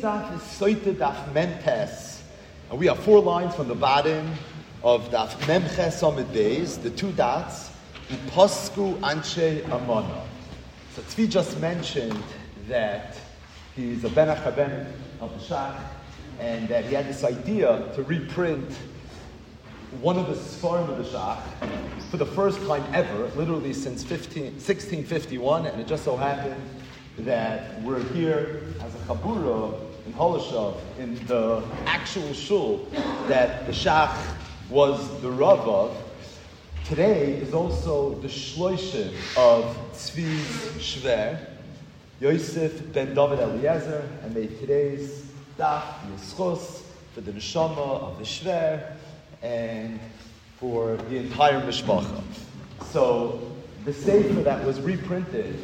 daf is Soite Daf Memches, and we have 4 lines from the bottom of Daf Memches Amid Beis, the 2 dots, Upasku Anshe Amana. So Tzvi just mentioned that he's a Ben Achaben of the Shach, and that he had this idea to reprint one of the Sfarim of the Shach for the first time ever, literally since 1651, and it just so happened that we're here as a Chabura in Holoshav, in the actual shul that the Shach was the Rav of. Today is also the Shloshim of Tzvi's Shver, Yosef ben David Eliezer, and may today's daf be schos for the neshama of the Shver and for the entire mishpacha. So the sefer that was reprinted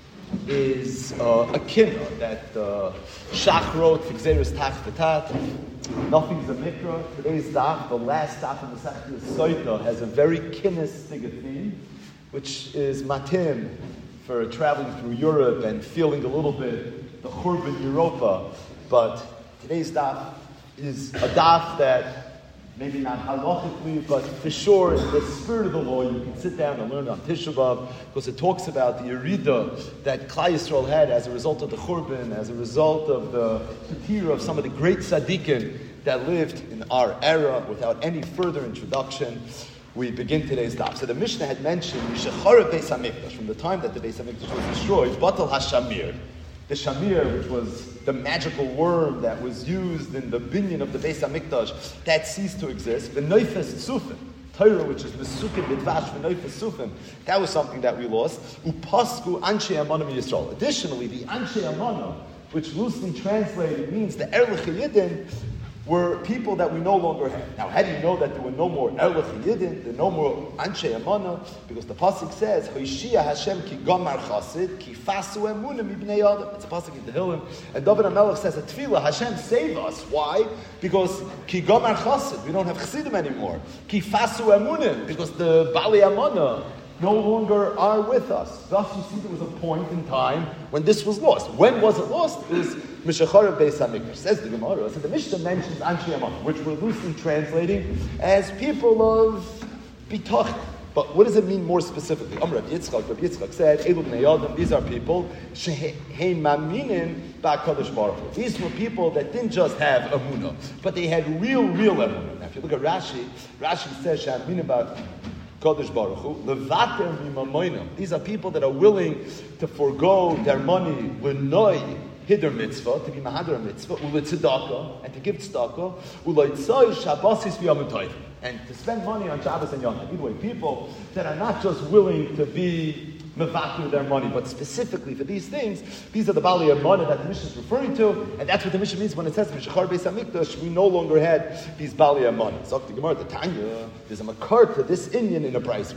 is a kinnah that Shach wrote for Gzeres Tach V'Tat. Nothing's a mikra. Today's daf, the last daf in the Sechta Soita, has a very kinnistic theme, which is matim for traveling through Europe and feeling a little bit the Churban Europa. But today's daf is a daf that maybe not halachically, but for sure in the spirit of the law, you can sit down and learn on Tisha B'Av, because it talks about the Yerida that Klal Yisrael had as a result of the Churban, as a result of the Ketir of some of the great tzaddikim that lived in our era. Without any further introduction, we begin today's daf. So the Mishnah had mentioned Mishachara Beis HaMikdash, from the time that the Beis HaMikdash was destroyed, Batal HaShamir. The Shamir, which was the magical worm that was used in the binyan of the Beis HaMikdash, that ceased to exist. The Neifes Tzufim, Torah, which is Mesukim Bidvash, the Neifes Tzufim, that was something that we lost. Upasku Anshe Amana Yisrael. Additionally, the Anshe Amana, which loosely translated means the Erlich Yidin, were people that we no longer have. Now, how do you know that there were no more Erlich Yidin, there were no more Anshe Amana? Because the pasuk says, "Hoishia Hashem ki gamar chasid ki fasu emunim ibnei adam." It's a pasuk in Tehillim, and David HaMelech says, "A tefillah, Hashem save us." Why? Because ki gamar chasid, we don't have chassidim anymore. Ki fasu emunim, because the Bali Amana no longer are with us. Thus, you see, there was a point in time when this was lost. When was it lost? It was Mishachar Beis HaMikdash. Says the Gemara. So the Mishnah mentions Anshe Amana, which we're loosely translating as people of bitachon. But what does it mean more specifically? Rabbi Yitzchak said, Elu b'nei Adam, these are people, sheheim maminin ba'kadosh baruch Hu. These were people that didn't just have emunah, but they had real emunah. Now, if you look at Rashi says, she'aminin ba'kadosh baruch Hu, levater mimamoinam. These are people that are willing to forego their money, l'noi, Hidr mitzvah, to be mahadar mitzvah, u'letzedakah, and to give tzedakah, u'leitzai shabbasis v'yamutayv, and to spend money on Shabbos and Yom Tov. Either way, people that are not just willing to be mevaker their money, but specifically for these things, these are the Bali Amana that the Mishnah is referring to, and that's what the Mishnah means when it says Mishachar Beis HaMikdash. We no longer had these Bali Amana. So the Gemara, the Tanya, there's a makar to this Inyan in a price.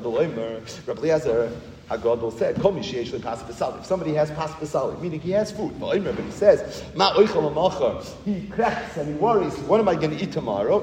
Rabbi Eliezer Hagadol said, if somebody has pas b'sali, meaning he has food, but he says, he cracks and he worries, what am I going to eat tomorrow?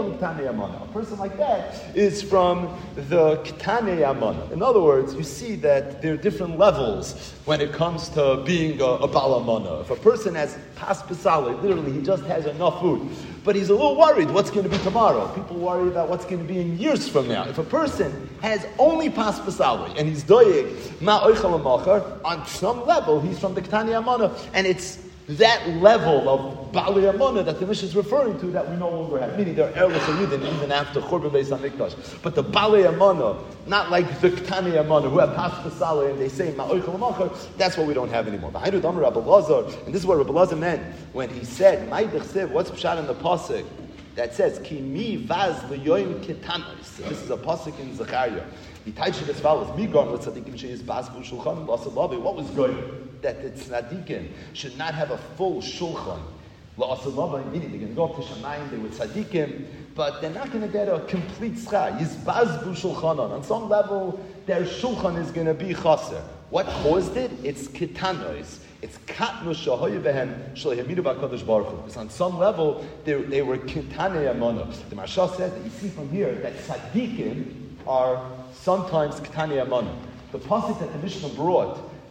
A person like that is from the Ketane Amana. In other words, you see that there are different levels when it comes to being a Bal Amana. If a person has pas b'sali, literally he just has enough food, but he's a little worried what's going to be tomorrow. People worry about what's going to be in years from now. If a person has only pas b'sali and he's doyeg ma oichel machar, on some level he's from the Ketani Amana, and it's that level of Bali Amana that the Mishnah is referring to that we no longer have. Meaning they're Erlich Yidin even after Churban Beis HaMikdash. But the Bali Amana, not like the Ketani Amana who have pas b'sali and they say ma oichel machar, that's what we don't have anymore. And this is what Rabbi Lazar meant when he said, what's pshat in the pasuk that says ki mi vaz leyoim ketanos. This is a pasuk in Zechariah. He touched it as follows: Migon with tzaddikim sheyis basbu shulchan la'asalavi. What was good? That the tzaddikim should not have a full shulchan la'asalavi, meaning they're going to go up to Shamayim, they were tzaddikim, but they're not going to get a complete schar. Yizbazbu shulchanon. On some level, their shulchan is going to be chaser. What caused it? It's ketanos. It's katnu shahoyu behem shleihamidu b'kadosh baruch Hu. Because on some level, they were ketane amana. The Maharsha says that you see from here that tzaddikim are sometimes ketane amana. The pasuk that the Mishnah brought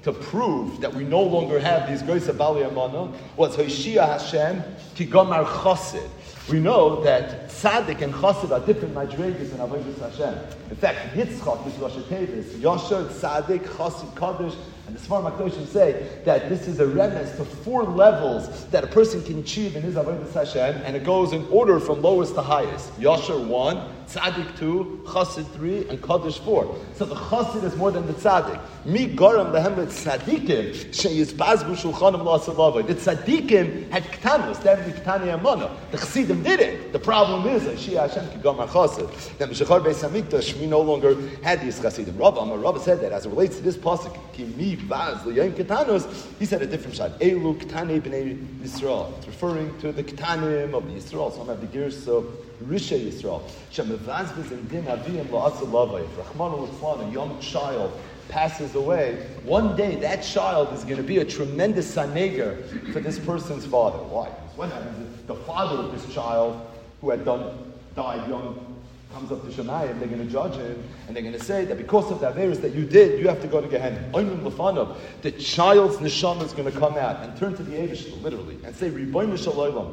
to prove that we no longer have these Goysa Bali Amana was Hoshia Hashem Ki Gomar Chosid. We know that Tzaddik and Chosid are different Madregas in Avodas Hashem. In fact, Yitzchak is Rosh Tevis, Yosher, Tzaddik, Chosid, Kaddish, and the Sfar Makdoshim say that this is a remnant to 4 levels that a person can achieve in his Avodas Hashem, and it goes in order from lowest to highest. Yosher 1, Tzaddik 2, Chosid 3, and Kaddish 4. So the Chosid is more than the Tzaddik. Mi Garam Lehem Tzaddikim Sheyizbazbu Shulchanim La'asalavai. The Tzaddikim had Ktanos, they had Ktani Amana. The Chassidim did it. The problem is, Shia Hashem Ki Gomar Chosid. Then B'Shechar Beis HaMikdash, we no longer had these Chassidim. Rava said that as it relates to this pasuk, Ki Mi Vaz L'Yayim Ketanos, he said a different shot. Elu Ktani B'nei Yisrael. It's referring to the Ktanim of the Yisrael. Some have the gears of Risha Yisrael. Shemevazviz and Din Aviyim La'asalavai. If Rachmana Litzlan, a young child, passes away, one day that child is going to be a tremendous saneger for this person's father. Why? Because what happens if the father of this child, who had died young, comes up to Shemayim, they're going to judge him, and they're going to say that because of the averos that you did, you have to go to Gehenna. The child's neshama is going to come out and turn to the Eibush, literally, and say, Ribono Shel Olam,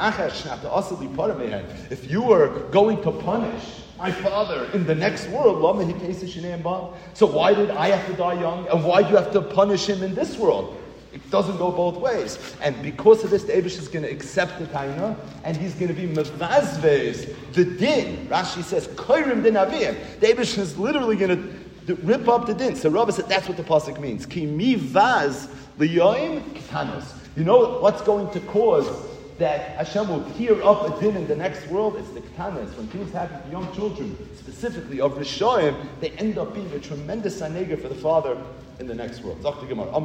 if you were going to punish my father in the next world, so why did I have to die young, and why do you have to punish him in this world? It doesn't go both ways. And because of this, the Eibush is going to accept the taina, and he's going to be mevazvez, the din. Rashi says, koirim din aviyim. The Eibush is literally going to rip up the din. So Rabbi said that's what the pasuk means. Ki mi vaz liyoim ketanos. You know what's going to cause that Hashem will tear up a din in the next world? It's the ketanos. When things happen to young children, specifically of Rishoyim, they end up being a tremendous saneger for the father in the next world. We're not for the tefillah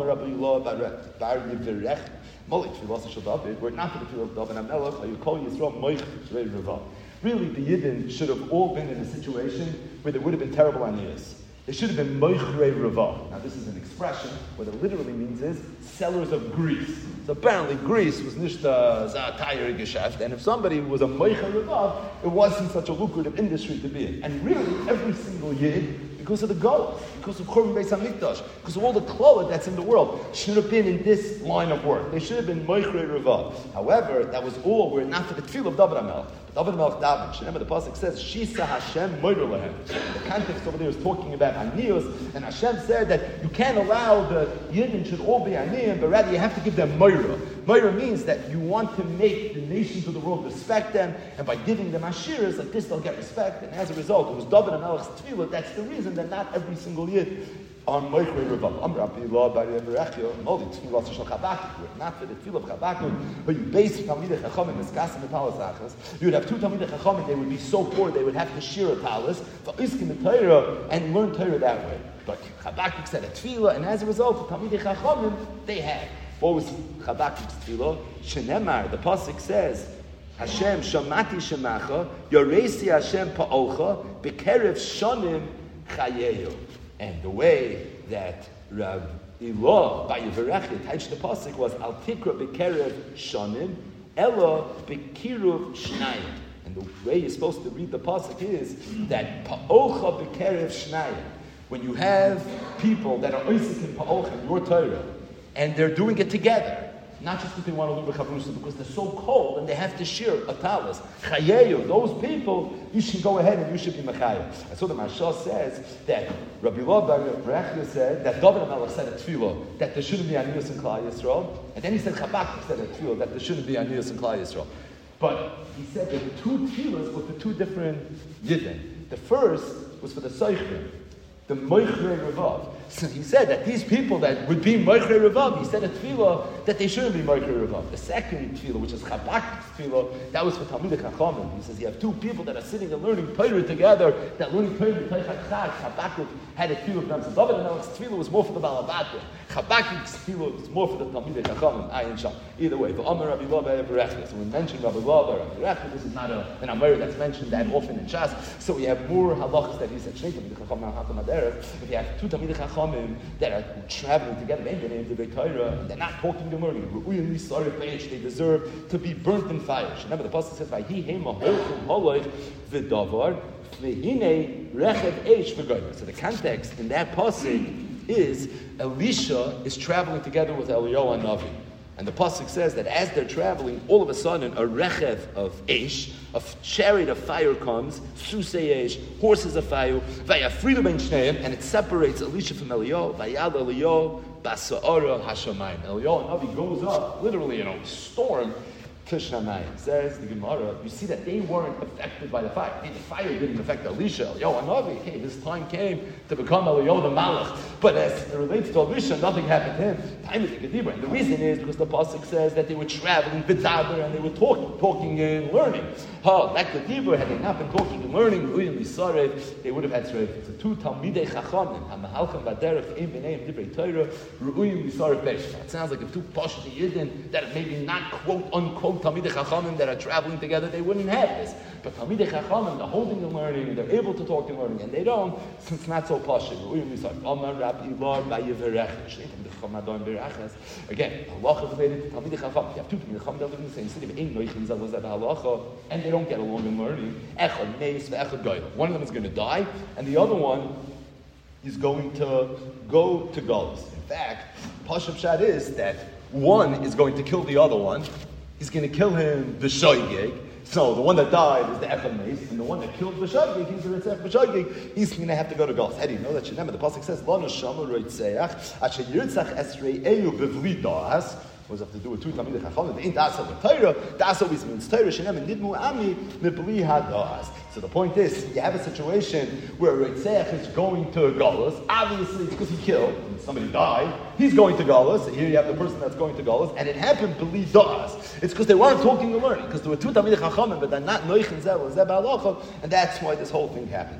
of David and Melech. You call Yisrael Moich Rei Rava. Really, the Yidden should have all been in a situation where there would have been terrible aniyas. They should have been Moich Rei Rava. Now, this is an expression. What it literally means is sellers of grease. So apparently, grease was nishta za'atayir geschäft, and if somebody was a Moich Rei Rava, it wasn't such a lucrative industry to be in. And really, every single Yid, because of the goats, because of Korban Beis HaMikdash, because of all the klala that's in the world, should have been in this line of work. They should have been Moichrei Rava. However, that was all, we're not for the tefillah of David HaMelech. David HaMelech daven. Remember the pasuk says, Shisa Hashem Moider Lehem. The context over there is talking about Aniyos, and Hashem said that you can't allow the Yidden should all be Aniyim, but rather you have to give them Moira. Moira means that you want to make the nations of the world respect them, and by giving them Ashiras, like this they'll get respect, and as a result, it was David HaMelech's tefillah. That's the reason that not every single Yid on Moichrei Rava. Not for the tefillah of Chabakuk, but you base Talmidei Chachamim Miskasim the palace achas. You would have 2 Talmidei Chachamim. They would be so poor they would have to share a palace for Iskin the Torah and learn Torah that way. But Chabakuk said a tefillah, and as a result, the Talmidei Chachamim they had. What was Chabakuk's tefillah? Shenemar. The pasuk says, Hashem shamati shemacha yoresi Hashem pa'olcha bekerev shonim chayehu. And the way that Rav Ilah by Yevarechit touched the pasuk was Al Tikra Bekerev Shonim Ella Bekiruv Shnayim. And the way you're supposed to read the pasuk is that Pa'olcha Bekerev Shnayim. When you have people that are Oisik in Pa'olcha, your Torah, and they're doing it together, not just because they want to learn B'chavrusa, because they're so cold and they have to share a talis. Chayeyu, those people, you should go ahead and you should be Machayah. And so the Mashal says that Rabbi Ilah bar Rechia said that David HaMelech said a tefillah that there shouldn't be Aniyos in Klal Yisrael, and then he said Chabakuk said a tefillah that there shouldn't be Aniyos in Klal Yisrael. But he said that the 2 tefillahs were for 2 different Yidden. The first was for the Seichrim, the Moichrei Ravav. So he said that these people that would be Moichrei Ravav, he said a tefillah that they shouldn't be Moichrei Ravav. The second tefillah, which is Chabakuk's tefillah, that was for Talmidei Chachamim. He says you have 2 people that are sitting and learning Torah together, that learning Torah in Teichak Chag. Chabakuk had a tefillah for them. So David HaMelech's tefillah was more for the Balabate. Chabakuk's tefillah was more for the Talmidei Chachamim. Ayin Sham. Either way, the Amar Rabbi Ilah bar Rechia. So when we mention Rabbi Ilah bar Rechia, this is not an Amar that's mentioned that often in Shas. So we have more halachas that he said Shnei Talmidei Chachamim Hatam Aderech. If you have 2 Talmidei Chachamim that are traveling together, they're not talking to learning. They deserve to be burnt in fire. Remember, the pasuk says, so the context in that pasuk is Elisha is traveling together with Eliyahu Navi. And the pasuk says that as they're traveling, all of a sudden a rechev of Eish, a chariot of fire comes, susei Eish, horses of fire, vayafridu ben shneim, and it separates Elisha from Eliyahu, vayal Eliyahu basa'ara hashamayim. Eliyahu Navi goes up, literally in a storm, to Shamayim. Says the Gemara, you see that they weren't affected by the fire. The fire didn't affect Elisha. Eliyahu Navi, hey, this time came to become Eliyahu the Malach. But as it relates to Elisha, nothing happened to him. Time is the Gedibra. And the reason is because the pasuk says that they were traveling B'daber and they were talking and learning. Like Gedibra, had they not been talking and learning, they would have had Srev. So two Talmidei Chachamim, HaMahalchim Baderech, Ein B'neim Divrei Torah, Ru'uyim L'Sarev Besh. It sounds like if two Pashti Yidden that maybe not quote unquote Talmidei Chachamim that are traveling together, they wouldn't have this. But Talmidei Chachamim, they're holding and learning, and they're able to talk and learning, and they don't, since it's not so Pashti. Again, halacha is related to Talmidei Chacham. You have two Talmidei Chacham that live in the same city, but ain't noichim zalazeh halacha, and they don't get along in learning. Echad meis ve'echad goyim. One of them is going to die, and the other one is going to go to Galus. In fact, Pashup Shad is that one is going to kill the other one. He's going to kill him the shoygig. So the one that died is the Echad Meis, and the one that killed the Shoygig, he's the Ritzach B'Shoygig, he's going to have to go to Galus. How do you know that? The pasuk says, "Lo neshama roitzeach, asher yirtzach esrei eyu bevli das." What does it have to do with two Talmidei Chachamim? Ain't dasa with Torah. Dasa always means Torah. Shenem and nidmu ami mibli hadas. So the point is, you have a situation where Ritzach is going to Galus. Obviously, it's because he killed and somebody died. He's going to Galus. Here you have the person that's going to Galus, and it happened b'li das. It's because they weren't talking and learning. Because there were two Talmidei Chachamim, but they're not noichen zeh or zeh ba'alacha, and that's why this whole thing happened.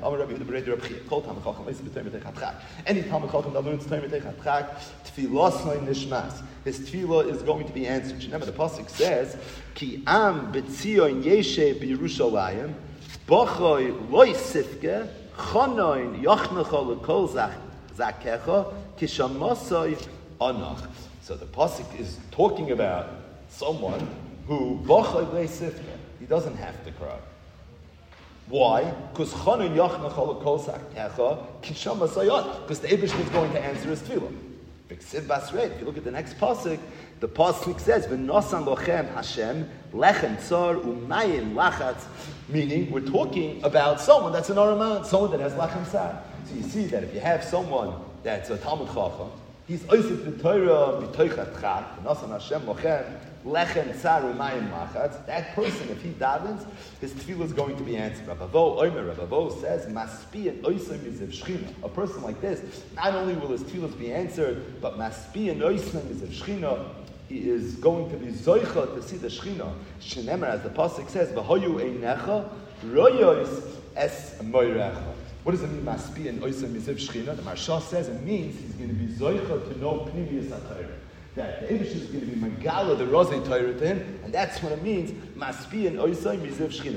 Any Talmid Chacham that learns Torah Mitei Chatchak, tfilas nishmas. His tefillah is going to be answered. Remember, the pasuk says, "Ki am betzion yeshe b'Yerushalayim, b'choy loy sifke, chonoin yochnecha lekol zakecha, kishamasoi anach." So the pasuk is talking about someone who b'choy loy sifke. He doesn't have to cry. Why? Because chonoin yochnecha lekol zakecha, kishamasoi anach. Because the Eibush is going to answer his tefillah. If you look at the next pasuk, the pasuk says, "V'nosan lochem Hashem lechem tzar umayim lachatz," meaning we're talking about someone that's an araman, someone that has lechem tzar. So you see that if you have someone that's a Talmud Chacham, he's oisif the Torah mitoichat chak, v'nosan Hashem lochem lechem tzar umayim lachatz. That person, if he davens, his tefillah is going to be answered. Rabbi says, "Maspi and oisem yizev shchina." A person like this, not only will his tefillah be answered, but maspi and oisem yizev shchina, he is going to be zoicha to see the shchina. Shenemer, as the pasuk says, "V'hoyu einecha royos es moirecha." What does it mean, maspi and oisem yizev shchina? The Maharsha says it means he's going to be zoicha to know pnimius HaTorah. That the Eibush is going to be Megala, the Rozei Torah to him, and that's what it means. Maspi and Oisai Miziv Shchina.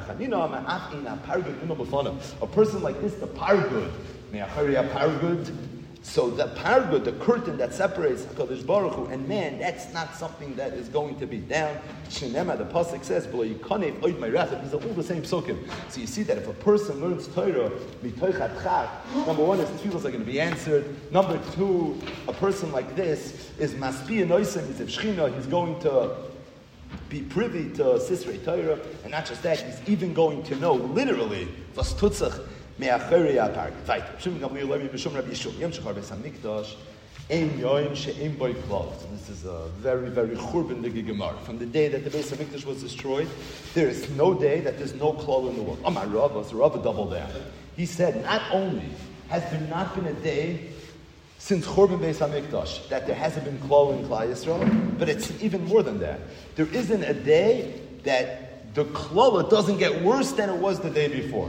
A person like this, the Pargud, Me'achari Pargud. So the Pargud, the curtain that separates HaKadosh Baruch Hu and man, that's not something that is going to be down. Shinema, the pasuk says, "B'lo yikanev oid ma'irachet." These are all the same psukim. So you see that if a person learns Torah, mitoichat chak, number one, his tefillos are going to be answered. Number two, a person like this is maspi and oisem, he's a shchina, he's going to be privy to Sisrei Torah, and not just that, he's even going to know, literally, was tutzach, me'acheri ha'park. Weiter. Shum Gamliel Levi b'shum Rabbi Yishua. Yom shachar beis hamikdash. Ein yoim she'ein boi klal. This is a very, very churbandige Gemara. From the day that the Beis Hamikdash was destroyed, there is no day that there's no klal in the world. Amar Rava, so Rava doubled down. He said, not only has there not been a day since Churban Beis Hamikdash that there hasn't been klal in Klal Yisrael, but it's even more than that. There isn't a day that the klala doesn't get worse than it was the day before.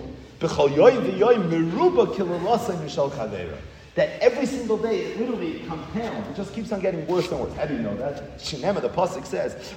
That every single day it literally compounds. It just keeps on getting worse and worse. How do you know that? Shinema, the pasuk says, it's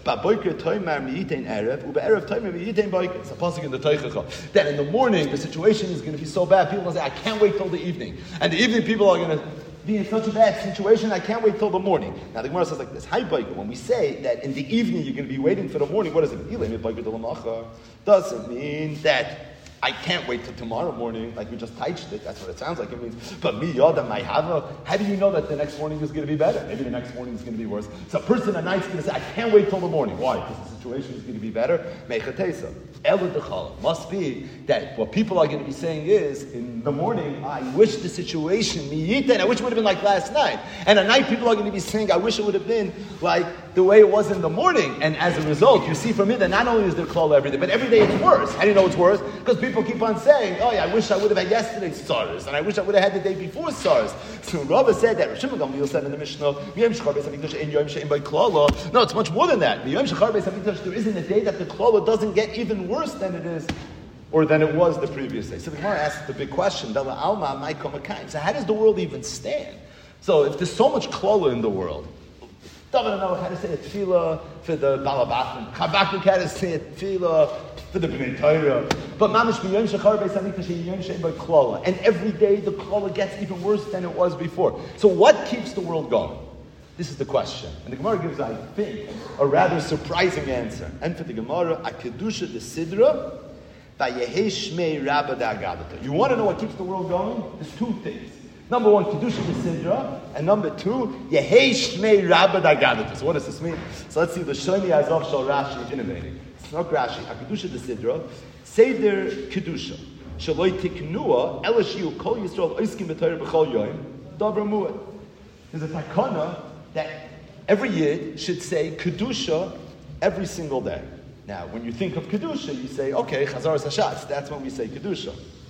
a pasuk in the Teichacha, that in the morning the situation is going to be so bad, people will say, I can't wait till the evening. And the evening people are going to be in such a bad situation, I can't wait till the morning. Now the Gemara says like this, when we say that in the evening you're going to be waiting for the morning, what does it mean? Doesn't mean that I can't wait till tomorrow morning, like we just touched it. That's what it sounds like. It means, but mi yodam my hava. How do you know that the next morning is going to be better? Maybe the next morning is going to be worse. So a person at night is going to say, I can't wait till the morning. Why? Because the situation is going to be better. Mechatesa. Elu dechal. Must be that what people are going to be saying is, in the morning, I wish the situation, miyita, I wish it would have been like last night. And at night, people are going to be saying, I wish it would have been like the way it was in the morning. And as a result, you see from it that not only is there klal every day, but every day it's worse. How do you know it's worse? Because people keep on saying, oh yeah, I wish I would have had yesterday's SARS, and I wish I would have had the day before SARS. So Rava said that, Shimon Gamliel said in the Mishnah, no, it's much more than that. There isn't a day that the klala doesn't get even worse than it is, or than it was the previous day. So the Gemara asks the big question, so how does the world even stand? So if there's so much klala in the world, David know how to say a tefillah for the Balabatim. Chabakuk had to say a tefillah for the Bnei Torah. But mamish b'yom shechar beis hamikdash yom she'en by klala. And every day the klala gets even worse than it was before. So what keeps the world going? This is the question. And the Gemara gives, I think, a rather surprising answer. And for the Gemara, a kedusha de sidra, v'yehei shmei rabba da'agadata. You want to know what keeps the world going? There's two things. Number one, kedusha b'sidra, and number two, yehei shmei rabba da'agadata. So what does this mean? So let's see the Shoni Azov Shal Rashi innovating. It's not Rashi. A kedusha b'sidra, seder kedusha, shaloi tiknua, elashiu kol Yisrael oiskim b'Torah b'chol yoyim, davar mu'ed. There's a takana that every Yid should say kedusha every single day. Now, when you think of kedusha, you say, okay, chazaras hashatz. That's when we say kedusha.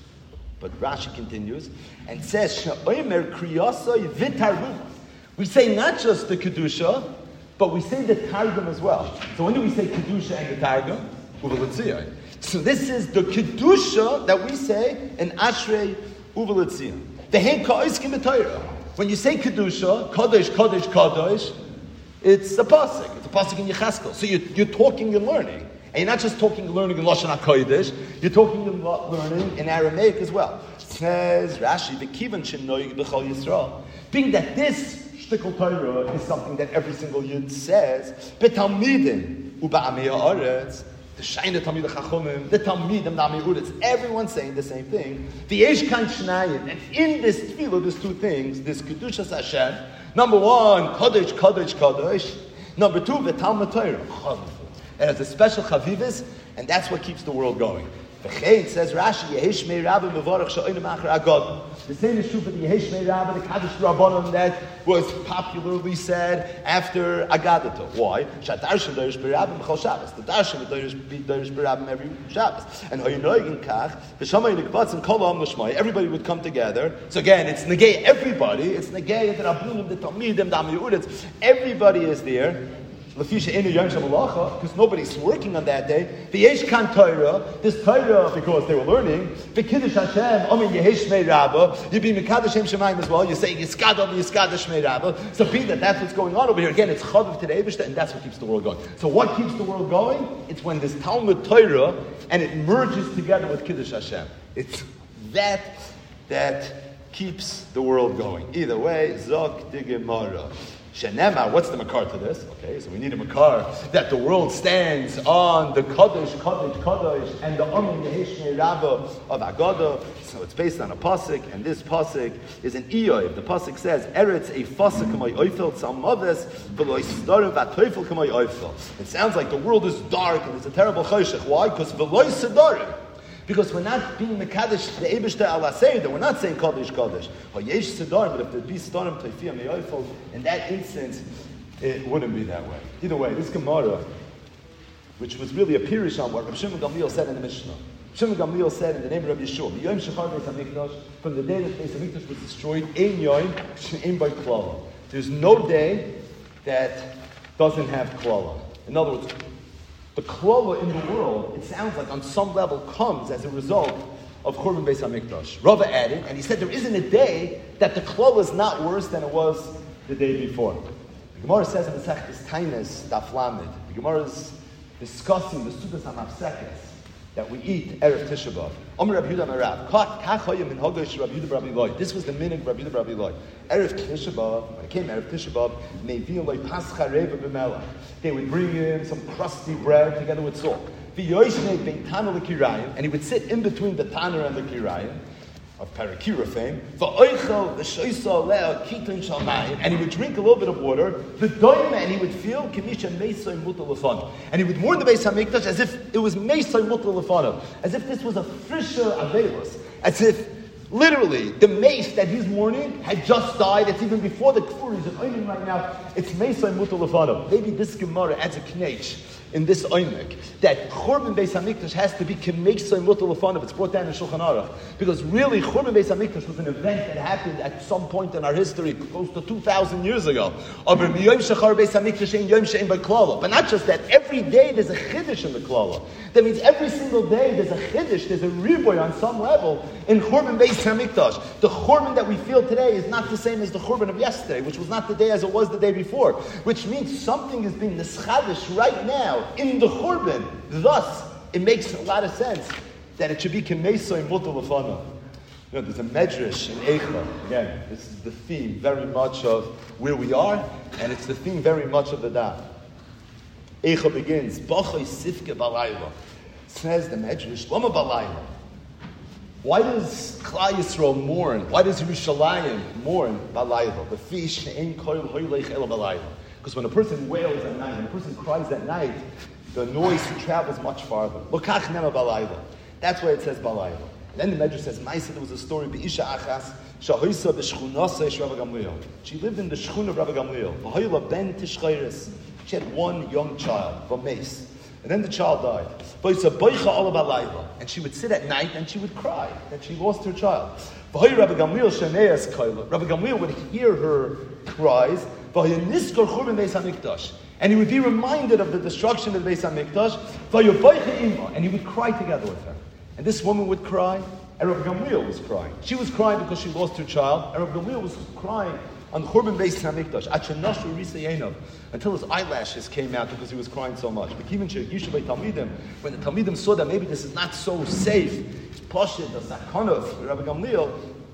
But Rashi continues and says, "She'omer kriyasoi v'targum." We say not just the kedusha, but we say the targum as well. So when do we say kedusha and the targum? Uvelitziyah. So this is the kedusha that we say in Ashrei Uvelitziyah. The hein ka'iskim b'Torah. When you say kedusha, kadosh, kadosh, kadosh, it's a pasuk. It's a pasuk in Yecheskel. So you're talking and learning. And you're not just talking and learning in Lashon HaKodesh, you're talking and learning in Aramaic as well. It says Rashi, "V'kivan shenoig b'chol Yisrael." Being that this shtickle Torah is something that every single Yid says, "B'talmidim u'ba'amei ha'aretz," the Shaina Talmidei Chachomim, the Talmidim, the Amiuretz, everyone's saying the same thing. The Yesh Kan Shnayim, and in this tefillah, there's two things. This Kedushas Hashem. Number one, Kodesh, Kodesh, Kodesh. Number two, V'talmid Torah. It has a special chavivus, and that's what keeps the world going. V'chein, says Rashi, Yehesh Shmei Rabba Mevorach Sha'onim Achar Agad. The same is true for the Yehesh Shmei Rabba, the Kaddish Rabbanon that was popularly said after Agadato. Why? Shadarshan Dorish B'Rabbim B'chol Shabbos. The Darshan Dorish B'Rabbim every Shabbos. And Hoyinoigin Kach, V'shamay Nikbatz and Kol Ha'am L'Shmai. Everybody would come together. So again, it's negay everybody. It's negay the Rabbunim, the Talmidim, the Amiuretz. Everybody is there. Because nobody's working on that day. The Yesh Kan Torah, this Torah, because they were learning. The Kiddush Hashem, Omin Yehesh Shmei Rabba. You be Mekadosh Shem Shemayim as well. You say Yiskadav Yiskadash Shmei Rabba. So be that's what's going on over here. Again, it's Chadav to the Eibishter, and that's what keeps the world going. So what keeps the world going? It's when there's Talmud Torah and it merges together with Kiddush Hashem. It's that keeps the world going. Either way, Zok de Gemara. Shenema, what's the makar to this? Okay, so we need a makar that the world stands on the Kadosh, Kadosh, Kadosh, and the Omen Yehesh Shmei Rabba of Agada. So it's based on a pasuk, and this pasuk is an Iyov. The pasuk says, "Eretz a fasik k'may oifel tzalmaves v'lo yisdarim v'atoifel k'may oifel." It sounds like the world is dark and it's a terrible choshech. Why? Because v'lo yisdarim. Because we're not being Mekadosh, the Eibishter ala Seder, we're not saying Kadosh, Kadosh. Hayesh Sedar, but if there'd be Sedarim, Taifiyah, Me'oifel, in that instance, it wouldn't be that way. Either way, this Gemara, which was really a Pirish on what Rav Shimon Gamliel said in the Mishnah. Shimon Gamliel said in the name of Rabbi Yeshua, B'yom shechar Beis HaMikdash, from the day that Beis HaMikdash was destroyed, Ein Yoim, She'ein by Klala. There's no day that doesn't have Klala. In other words, the klala in the world, it sounds like on some level comes as a result of Churban Beis HaMikdash. Rava added, and he said there isn't a day that the klala is not worse than it was the day before. The Gemara says in the Masechtas Tainis Daf Lamed, the Gemara is discussing the Sudas HaMafsekes, that we eat Erev Tisha B'Av. Omer Rabbi Yehuda Marav. Kach hoya min hagosh Rabbi Yehuda Rabbi Eloi. This was the minig Rabbi Yehuda Rabbi Eloi. Erev Tisha B'Av, when it came Erev Tisha B'Av, nevi'u loy pascha reva b'melach. They would bring in some crusty bread together with salt. V'yoishnei ben tana l'kirayim, and he would sit in between the tana and the kirayim of Parakira fame, and he would drink a little bit of water, and he would feel, and he would warn the Beis HaMikdash as if it was Meisai Mutal Lefanav, as if this was a frisher Avelos, as if literally the mace that he's mourning had just died. It's even before the Kfur, he's an Oynim right now, it's Meisai Mutal Lefanav. Maybe this Gemara adds a knech in this Oymek, that Churban Beis HaMikdash has to be Kemeisai Mutal Lefanav. It's brought down in Shulchan Aruch, because really Churban Beis HaMikdash was an event that happened at some point in our history, close to 2,000 years ago. But not just that, every day there's a Chiddush in the Klala. That means every single day there's a Chiddush, there's a Riboy on some level in Churban Beis HaMikdash. The Churban that we feel today is not the same as the Churban of yesterday, which was not the day as it was the day before, which means something is being nischadish right now in the Churban. Thus, it makes a lot of sense that it should be Kemeisai Mutal Lefanav. You know, there's a medrash in Eicha. Again, this is the theme very much of where we are, and it's the theme very much of the Daf. Eicha begins, Bachai Sifke Balayla. Says the medrash, Lama Balayla. Why does Klal Yisrael mourn? Why does Yerushalayim mourn Balayla? The fish ain't koil hoylech el Balayla. Because when a person wails at night, when a person cries at night, the noise travels much farther. Lokach nema Balayla. That's why it says Balayla. Then the Medrash says, Maisa, there was a story, Be'isha Achas, Shahoisa b'shchunasa ish Rabbi Gamliel. She lived in the shchun of Rabbi Gamliel. V'hoyla ben tishchayris. She had one young child, V'meis. And then the child died. And she would sit at night and she would cry that she lost her child. Rabbi Gamliel would hear her cries, and he would be reminded of the destruction of the Beis HaMikdash, and he would cry together with her. And this woman would cry, and Rabbi Gamliel was crying. She was crying because she lost her child, and Rabbi Gamliel was crying on the Churban Beis HaMikdash, until his eyelashes came out because he was crying so much. When the Talmidim saw that maybe this is not so safe, it's Pashit, the Sakonov, Rabbi Gamliel,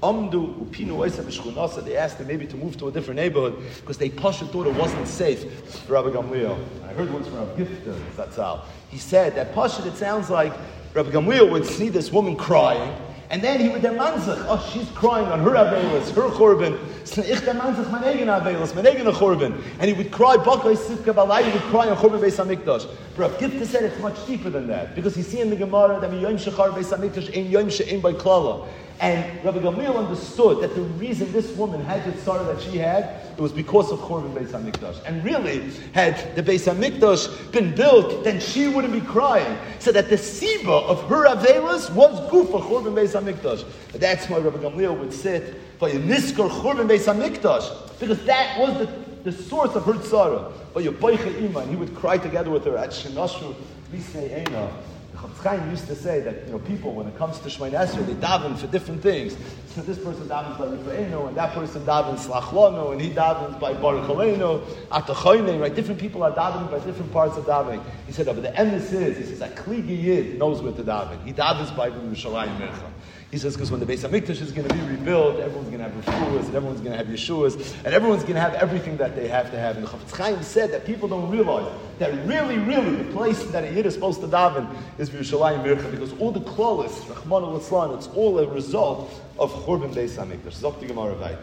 they asked him maybe to move to a different neighborhood because they Pashit thought it wasn't safe for Rabbi Gamliel. I heard once from Rabbi Gifter, that's how. He said that Pashit, it sounds like Rabbi Gamliel would see this woman crying, and then he would demanzach, oh, she's crying on her avelis, her churban. Ich demanzach mein eigen avelis, mein eigen churban. And he would cry, Bakay Sivka Balai, he would cry on Churban Beis HaMikdash. But Gifta said it's much deeper than that, because you see in the Gemara that Yom Shechar Beis HaMikdash ein Yom She'ein by Klala. And Rabbi Gamliel understood that the reason this woman had the tzara that she had, it was because of Churban Beis HaMikdash. And really, had the Beis HaMikdash been built, then she wouldn't be crying. So that the siba of her avelis was gufa Churban Beis HaMikdash. That's why Rabbi Gamliel would sit by Niskar Churban Beis HaMikdash, because that was the source of her tzara. By Yobaycha Ima, and he would cry together with her at Shenashu Lisnei Eina. Chofetz Chaim used to say that, people, when it comes to Shemay Esrei, they daven for different things. So this person davens by Rifa'enu, and that person davens Slachlanu, and he davens by Baruch Aleinu, Atachoyne, right? Different people are davening by different parts of davening. He said, but the emphasis is, he says, a Kligi Yid knows where to daven. He davens by Yerushalayim Mircha. He says, because when the Beis HaMikdash is going to be rebuilt, everyone's going to have refuahs, and everyone's going to have Yeshuas, and everyone's going to have everything that they have to have. And the Chofetz Chaim said that people don't realize that really, the place that a Yid is supposed to daven is Yerushalayim Mircha, because all the klolis, Rachmana Litzlan, it's all a result of Churban Beis HaMikdash. Zok the Gemara Vayt.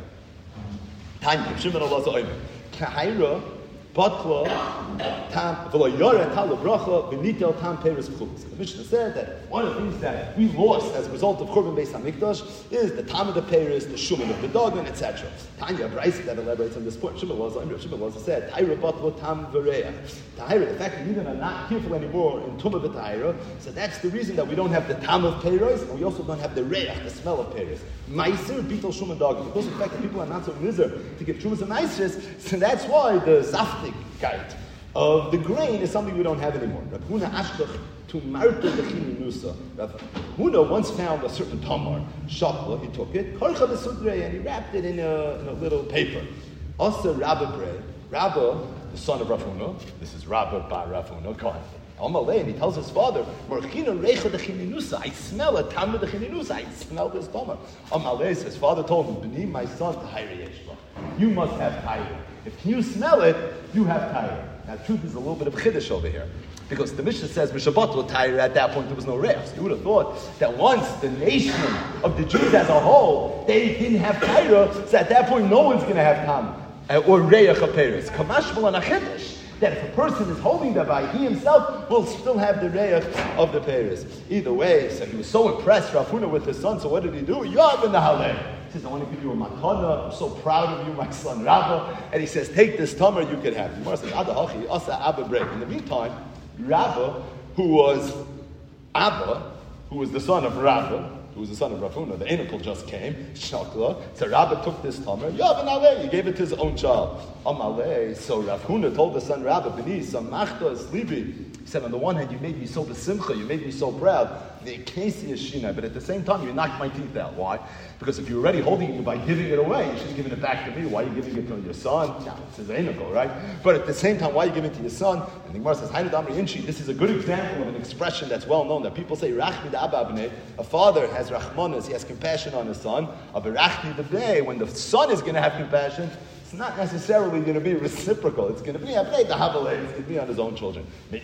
Tanya, Shimon Allah Zayim. Kahira, Batla, Tam, V'lo Yore, Tal Bracha, V'nitel Tam Peres V'chubis. The Mishnah said that one of the things that we lost as a result of Churban Beis HaMikdash is the Tam of the Peres, the Shuman of the Dogan, etc. Tanya Brayse that elaborates on this point. Shimon Allah said, Tahira Batla Tam V'reach. Tahira, the fact that you are not careful anymore in Tumah V'Tahira, so that's the reason that we don't have the Tam of Peres, and we also don't have the Reach, the smell of Peres. Meiser, Beetle Shuman Dogan. Because of the fact that people are not so miser to give Shumas and Meisers, so that's why the Zaftigkeit of the grain is something we don't have anymore. Rav Huna Ashkach to Marta Dechini Nusa. Rav Huna once found a certain tamar, shakla, he took it, Karcha Besudre, and he wrapped it in a little paper. Also Rabba bread. Rabba the son of Rav Huna. This is Rabba bar Rav Huna, Kohen. And he tells his father, I smell a tam of the chininusa. I smell this tamar. His father told him, B'ni, my son, you must have Taira. If you smell it, you have Taira. Now, the truth is a little bit of chiddush over here. Because the Mishnah says, Mishabat Taira, at that point there was no reach. So you would have thought that once the nation of the Jews as a whole, they didn't have Taira, so at that point no one's going to have tam. Or reach of Paris. Kamashmal and a chiddush. That if a person is holding the by, he himself will still have the reich of the Paris. Either way, so he was so impressed, Rav Huna, with his son, so what did he do? Yoav in the Haleh. He says, I want to give you a matana, I'm so proud of you, my son Rabba. And he says, take this tamar, you could have. Gemara says, Ada Hachi, Asa Abba break. In the meantime, Rabba, who was the son of Rabba, who was the son of Rav Huna, the Enokel just came, Shnakla, so Rabba took this tamar, Yoav in Haleh, he gave it to his own child. So Rav Huna told the son Rabba, B'ni, Samachta Slibi. He said, on the one hand, you made me so besimcha, you made me so proud, the Akasi is Shina, but at the same time, you knocked my teeth out. Why? Because if you're already holding it by giving it away, you should have given it back to me. Why are you giving it to your son? No, it's a Zainako, right? But at the same time, why are you giving it to your son? And the Gemara says, Hainu Damri Inchi. This is a good example of an expression that's well known, that people say, Rachmi da Abba B'nei. A father has Rachmanas, he has compassion on his son. Rachmi da B'nei, when the son is going to have compassion, it's not necessarily going to be reciprocal. It's going to be it's going to be on his own children. Rav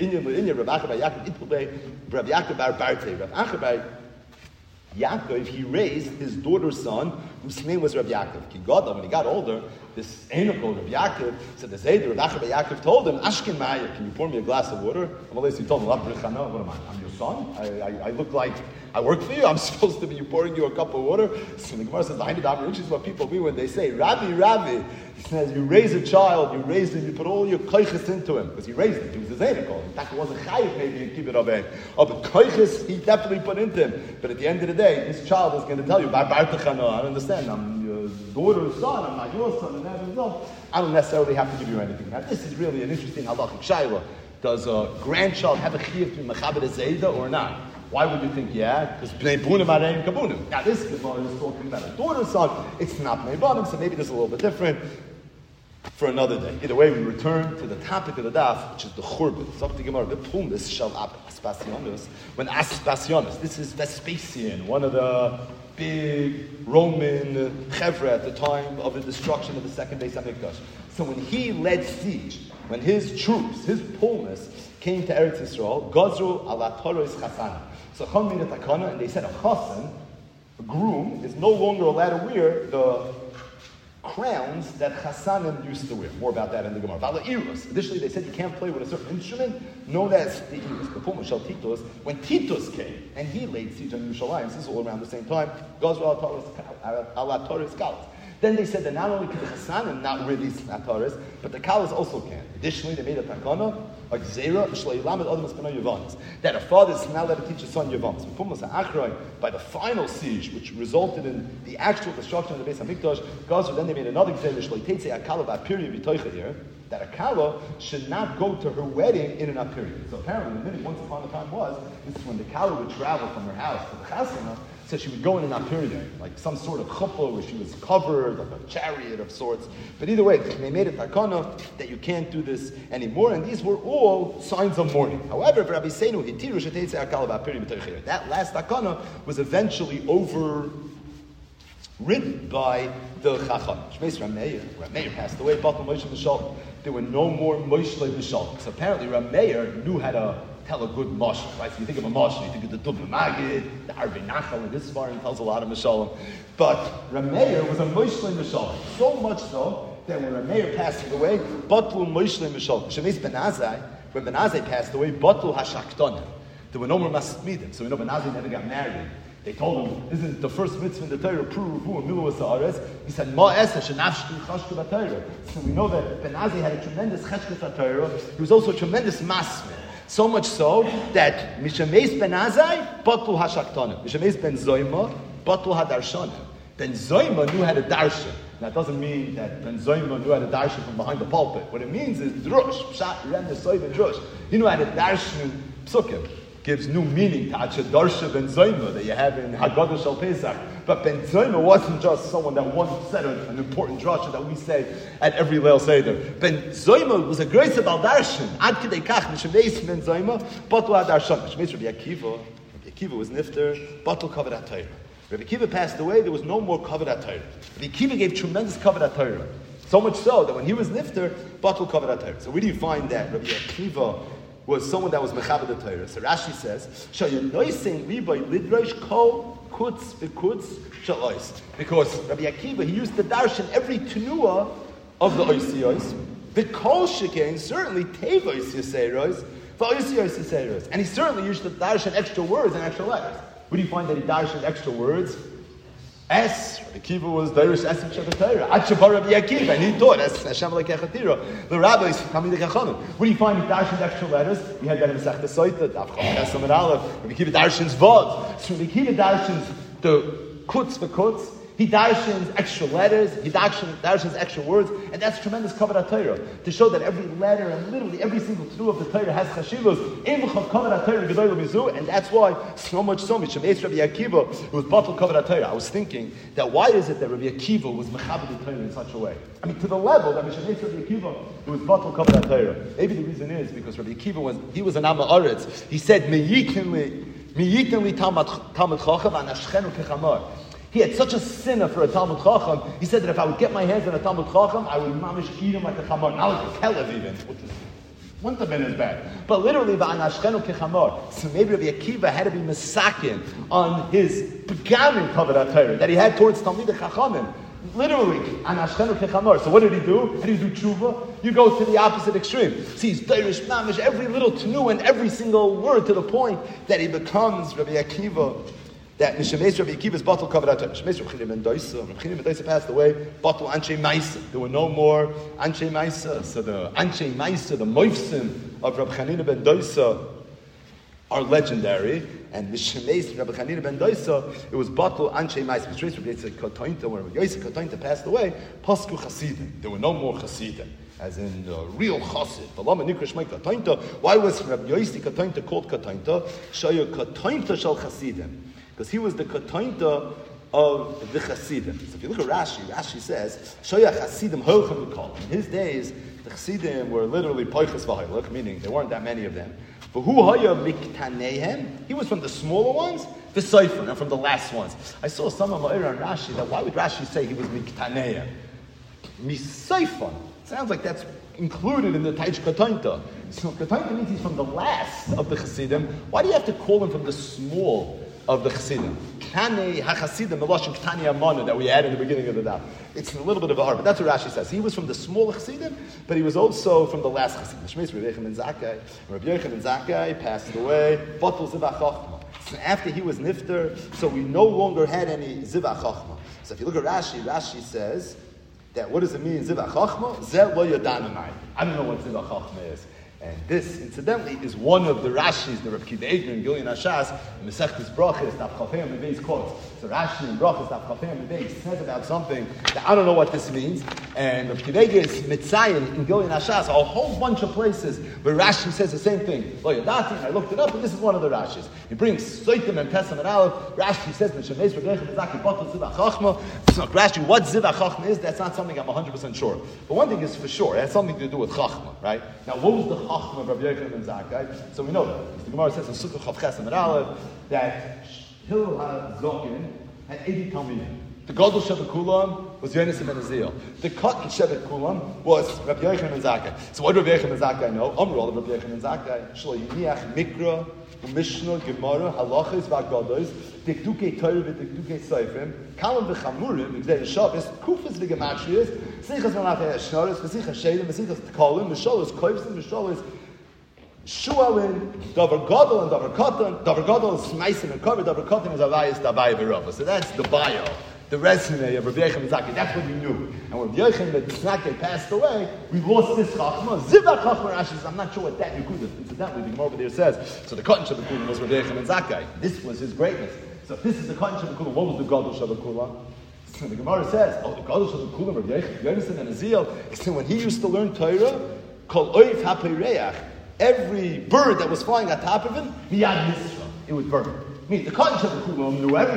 Yaakov, he raised his daughter's son, whose name was Rav Yaakov. When he got older, this Enokel, Rav Yaakov, said the Zayder, Rav Yaakov told him, Ashken Maya, can you pour me a glass of water? He told him, what am I? I'm your son? I look like I work for you? I'm supposed to be pouring you a cup of water? So the Gemara says, which is what people mean when they say, Rabbi. He says, you raise a child, you raise him, you put all your koiches into him. Because he raised him. He was a Zaynikol. In fact, it wasn't chayiv maybe in Kibbut Rabbein. But koiches, he definitely put into him. But at the end of the day, this child is going to tell you, I don't understand. I'm your daughter's son, I'm not your son, and that result, I don't necessarily have to give you anything. Now, this is really an interesting halachic shayla. Does a grandchild have a chiyuv to be mechaber a zayda or not? Why would you think, yeah? Because bnei bunim areim kabunim. Now, this Gemara is talking about a daughter's son. It's not bnei bunim, so maybe this is a little bit different for another day. Either way, we return to the topic of the daf, which is the churban. It's up to Gemara. The pumis shall Aspasionis. When Aspasionis, this is Vespasian, one of the big Roman chevra at the time of the destruction of the second Beis Hamikdash. So when he led siege, when his troops, his pumis, came to Eretz Yisrael, Gazru ala Torois Chasana. So Chon made a takana, and they said a chasan, a groom, is no longer allowed to wear the crowns that chasanim used to wear. More about that in the Gemara. Additionally, they said you can't play with a certain instrument known as the irus. The Puma Shal Titus. When Titus came and he laid siege on Yerushalayim, this is all around the same time. Gazru ala Torois Kalas. Then they said that not only can the chasanim not wear these ataris, but the kalas also can. Additionally, they made a takana, a gzeira, that a father is not allowed to teach his son yavanis. By the final siege, which resulted in the actual destruction of the Beis Hamikdash, then they made another gzeira, that a kala should not go to her wedding in an aperiod. So apparently, the minute once upon a time was, this is when the kala would travel from her house to the chasana. So she would go in an aperiod, like some sort of chuppah where she was covered, like a chariot of sorts. But either way, they made a takana that you can't do this anymore, and these were all signs of mourning. However, Rabbi Seinu hitiru sheteitzei akala ba'aperiod b'toichir. That last takana was eventually overridden by the chacham. Shmeis Rameir passed away. Batal Moshe B'Shalom. There were no more Moshe B'Shalom. So apparently, Rameir knew how to tell a good mashal, right? So you think of a mashal, you think of the Dubna Magid, the Arvei Nachal, and this far, and tells a lot of mashalim. But Rameir was a Moshe B'Shalom. So much so that when Rameir passed away, Batlu Moshe B'Shalom. Shemeis Ben Azai, when Ben Azai passed away, Batlu Hashaktonim. There were no more Masmidim. So we know Ben Azai never got married. They told him, isn't the first mitzvah in the Torah, Pru and Milu Sa'ares? He said, Ma'esa shenafshtu chashku b'Torah. So we know that Ben Azai had a tremendous cheshku b'Torah. He was also a tremendous masmid. So much so that Mishameis Ben Azai, Batlu Hashaktonim. Mishameis Ben Zoyma, Batlu Hadarshanim. Ben Zoyma knew how to darshan. Now, it doesn't mean that Ben Zoyma knew how to darshan from behind the pulpit. What it means is drush, pshat, ren, nesoy, ben drush. He knew how to darshan psukim. Gives new meaning to Acha Darsha Ben Zoyma that you have in Haggadah Shal Pesach. But Ben Zoyma wasn't just someone that once said an important drasha that we say at every Leil Seder. Ben Zoyma was a great Bal Darshan. Ad Kidei Kach, Mishameis Ben Zoyma, Batul Ad Darshan. Mishameis Rabbi Akiva. Rabbi Akiva was nifter, Batul Kavod HaTorah. Rabbi Akiva passed away, there was no more Kavod HaTorah. Rabbi Akiva gave tremendous Kavod HaTorah. So much so that when he was nifter, Batul Kavod HaTorah. So where do you find that Rabbi Akiva was someone that was Mechabed the Torah? So Rashi says, Shayonoising Riboy Lidrosh Kol Kutz V'Kutz Shalois. Because Rabbi Akiva, he used the darshan every tenua of the Oisiyos. The Kol Shekain, certainly Tevois Yiseiros, V'Oisiyos Yiseiros. And he certainly used the darshan extra words and extra letters. Where do you find that he darshan extra words? S. Rabbi Akiva was Darish Esim Shabbatayra. Ad Shabbat Rabbi Akiva, and he taught as Hashem Lekechatira. The rabbis Tamid Kachamim. Where do you find he darshaned extra letters? We had that in Masechta Soita, Daf Chaf and Aleph. Rabbi Akiva darshans Vod. So Rabbi Akiva darshans the Kutz for Kutz. He darshans extra letters. He darshans extra words, and that's tremendous Kavod HaTorah to show that every letter and literally every single tru of the Torah has chashivos. Imchav Kavod HaTorah Gedolah Mizu, and that's why so much Shemeis Rabbi Akiva it was Batul Kavod HaTorah. I was thinking that why is it that Rabbi Akiva was Mechabed the Torah in such a way? I mean, to the level that Shemeis Rabbi Akiva it was Batul Kavod HaTorah. Maybe the reason is because Rabbi Akiva was an Amma Aretz. He said Meyikin li Talmud Chacham and Ashchenu Kechamar. He had such a sinner for a Talmud Chacham. He said that if I would get my hands on a Talmud Chacham, I would mamish eat him like a chamar, not like a kelev even, which is wouldn't have been as bad. But literally, va'anashchenu kechamar. So maybe Rabbi Akiva had to be masakin on his begamin Kavod HaTorah that he had towards Talmidei Chachamim. Literally, anashchenu kechamar. So what did he do? How did he do tshuva? You go to the opposite extreme. See, he's Darish mamish every little tenu and every single word to the point that he becomes Rabbi Akiva. That Mishameis Rabbi Akiva's Batul Kavod HaTorah. Mishameis Rabbi Chanina ben Doisa. Rabbi Chanina ben Doisa passed away. Batul Anshe Maisa. There were no more Anshe Maisa. So the Anshe Maisa, the Moifsim of Rabbi Chanina ben Doisa are legendary. And Mishameis Rabbi Chanina ben Doisa, it was Batul Anshe Maisa. Mishameis Rabbi Yitzchak Katointa, when Rabbi Yitzchak Katointa passed away, Pasku Chasidim. There were no more Chasidim. As in real chassid. Why was Rabbi Yossi Katointa called Katointa? Shaya Katointa shel Chasidim. Because he was the Katointa of the Chasidim. So if you look at Rashi, Rashi says, Shoya Chasidim Holchem Mikol. In his days, the Chasidim were literally Poiches V'Haylach, meaning there weren't that many of them. But who Haya Miktanehem? He was from the smaller ones, the Seifon, and from the last ones. I saw some of Ma'ir on Rashi that why would Rashi say he was Miktanehem? Miseifon. Sounds like that's included in the Taich Katointa. So Katointa means he's from the last of the Chasidim. Why do you have to call him from the small of the Chassidim? Kane HaChassidim, the Lashon Ktani Amana that we had in the beginning of the daf. It's a little bit of a hard, but that's what Rashi says. He was from the small Chassidim, but he was also from the last Chassidim. Shmeis Rabbi Yochanan ben Zakkai. Rabbi Yochanan ben Zakkai passed away. Batul Zivach Chachma. So after he was nifter, so we no longer had any Zivach Chachma. So if you look at Rashi, Rashi says that what does it mean, Zivach Chachma? Zeh lo yadanamai. I don't know what Zivach Chachma is. And this, incidentally, is one of the Rashis, the Rav Kiva Eiger and Gilyon Hashas, in Masechtas Brachos, Daf Chafei Amidei's quotes. So Rashi in Brachos, Daf Chafei Amidei says about something that I don't know what this means. And Rav Kiva Eiger is Mitzayin in Gilyon Hashas, a whole bunch of places where Rashi says the same thing. Lo Yadati, and I looked it up, and this is one of the Rashis. He brings Soitim and Pesach and Aleph. Rashi says, Mishameis Rabbeinu Bezaki Batul Zivach Chachma. So Rashi, what Zivach Chachma is, that's not something I'm 100% sure. But one thing is for sure, it has something to do with Chachma, right? Now, what was the Chachma of Rabbi Yochanan ben Zakkai? So we know that. The Gemara says in Sukkah Chav Chesed and Aleph that Hillel HaZokin had 80 Talmidim. The Gadol Shevet Kulam was Yonasan ben Azil. The Katan Shevet Kulam was Rabbi Yochanan ben Zakkai. So what did Rabbi Yochanan ben Zakkai know? Amrul of Rabbi Yochanan ben Zakkai. Shlo Yiniach Mikra, Mishnah, Gemara, Halachos, Vagados, Dekduke Torah, Dekduke Seifrim, Kalam v'Chamurim, Gzei Shabbos, Kufas v'Gematrias, Sichas Manafei Ashnaris, V'Sichas Shedim, V'Sichas Tkalim, V'Sholos Koivsim, V'Sholos Shualin, Davar Gadol and Davar Katan. Davar Gadol is Smaisim and Kavar, Davar Katan is Avayis Davai V'Rava. So that's the bio, the resume of Rabbi Yochanan ben Zakkai. That's what we knew. And when Rabbi Yochanan ben Zakkai passed away, we lost this Chachma. Zivach Chachma Rashi says, I'm not sure what that Yekudah. Incidentally, the Gemara over there says, so the Katan Shevet Kulam was Rabbi Yochanan ben Zakkai. This was his greatness. So if this is the Katan Shevet Kulam, what was the Gadol Shevet Kulam? So the Gemara says, the Gadol Shevet Kulam, Rabbi Yonasan ben Azil, so when he used to learn Torah, Kol Oif HaPeireach, every bird that was flying on top of him, miyad misra, it would burn. I mean, the Katan Shevet Kulam knew everything.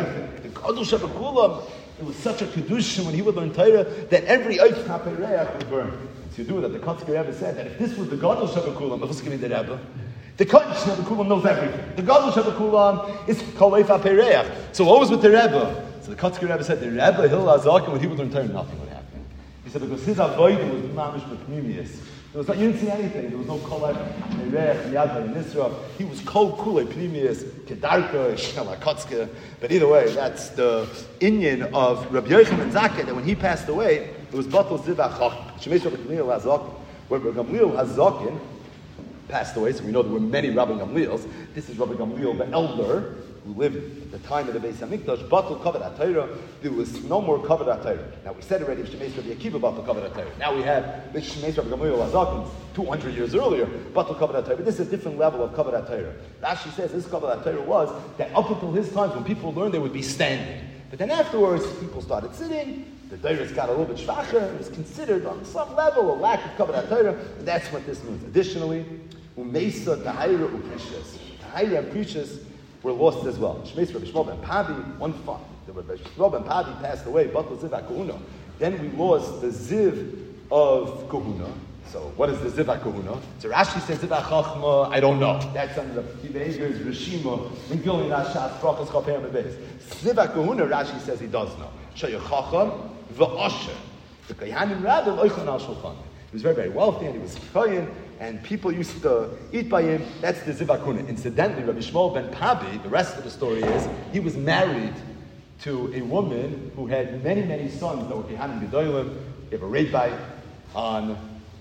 The Gadol Shabakulam, it was such a kedusha when he would learn Torah that every Eif HaPeireach would burn. So you do that. The Kotzker Rebbe said that if this was the Gadol Shabakulam, what's going to be the Rebbe? The Kodesh Shabakulam knows everything. The Gadol Shabakulam is Kol Eif HaPeireach. So what was with the Rebbe? So the Kotzker Rebbe said the Rebbe Hillel HaZaken, when he would learn Torah, nothing would happen. He said because his avodah was mamish b'pnimius. There was you didn't see anything. There was no kol Meirech, Yadva, and Nisra. He was kol kulei pnimius, kedarka, shalakotska. But either way, that's the inyan of Rabbi Yochanan Zakkai, that when he passed away, it was batal zivach chacham. Shemesh Rabbi Gamliel HaZaken. When Rabbi Gamliel HaZaken passed away, so we know there were many Rabbi Gamliels. This is Rabbi Gamliel the elder, who lived at the time of the Beis Hamikdash. Batal covered HaTorah. There was no more covered HaTorah. Now we said already, Shemesh Rabbi Akiva batal covered HaTorah. Now we have Shemesh Rabbi Gamliel HaZaken 200 years earlier, batal covered HaTorah. But this is a different level of covered HaTorah. Rashi says this covered HaTorah was that up until his times, when people learned, they would be standing. But then afterwards, people started sitting. The Torah's got a little bit shvacher. It was considered on some level a lack of covered HaTorah. And that's what this means. Additionally, Umeisa Tahira Uprishas. Tahira and Prishas were lost as well. Shmeis Rabbi Shmuel ben Pavi, one fun. The Rabbi Shmuel ben Pavi passed away, Batal Ziv HaKahuna. Then we lost the Ziv of Kahuna. So what is the Ziv HaKahuna? So Rashi says Ziv HaChachma, I don't know. That's under the Kiveger's Rishima, Mingilin Rashas, Brachas Chapeim Bebeis. Ziv HaKahuna, Rashi says he does know. Shaya Chacham, V'Asher. The Kohanim Rabbi, Oichan Al Shulchan. He was very, very wealthy, and he was Kohen, and people used to eat by him. That's the Ziv HaKahuna. Incidentally, Rabbi Shmuel ben Pavi, the rest of the story is, he was married to a woman who had many, many sons that were Kohanim Gedolim. They have a rabbi on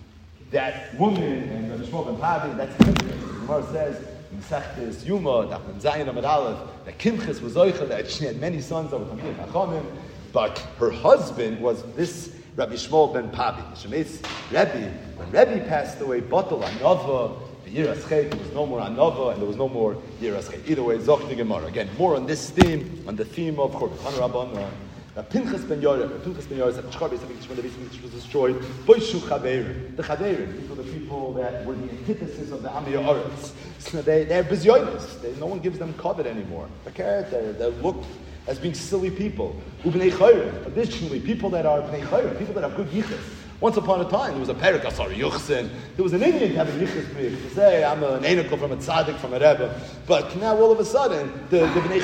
that woman, and Rabbi Shmuel ben Pavi, that's Kimchis. The Gemara says, in Sechtes Yuma, Daf Mem Zayin Amud Aleph, that Kimchis was Zoicha, that she had many sons that were Tamid Chachamim, but her husband was this Rabbi Shmuel ben Pavi. Shemeis Rebbe, when Rebbe passed away, Batal Anova, the Yiras Chet, there was no more Anova, and there was no more Yiras Chet. Either way, Zoch the Gemara. Again, more on this theme, on the theme of Chorban. Chana Rabban, Pinchas ben Yoreh said, Shchar Beis Hamikdash, when the Beis Hamikdash was destroyed, Boishu Chaverim. The Chaverim, these were the people that were the antithesis of the Amiyah Aretz. So they're bizyonis. No one gives them covet anymore. They look as being silly people. Ubnei Chayrim. Additionally, people that are Bnei Chayrim, people that have good yichus. Once upon a time, there was a Perik Asar Yuchsin. There was an Indian having yichus brief to say, I'm an Einikel from a Tzaddik, from a Rebbe. But now, all of a sudden, the Bnei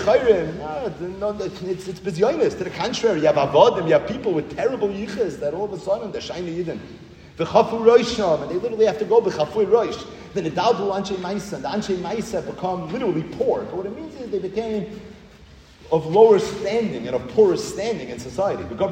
Chayrim, it's bizyonis. To the contrary, you have Avodim, you have people with terrible yichus that all of a sudden, they're shiny Yidden. V'chafu roisham, and they literally have to go b'chafu roish. Then the Daldu Anshe Maisa, and the Anshe Maisa become literally poor. But what it means is they became of lower standing and of poorer standing in society. People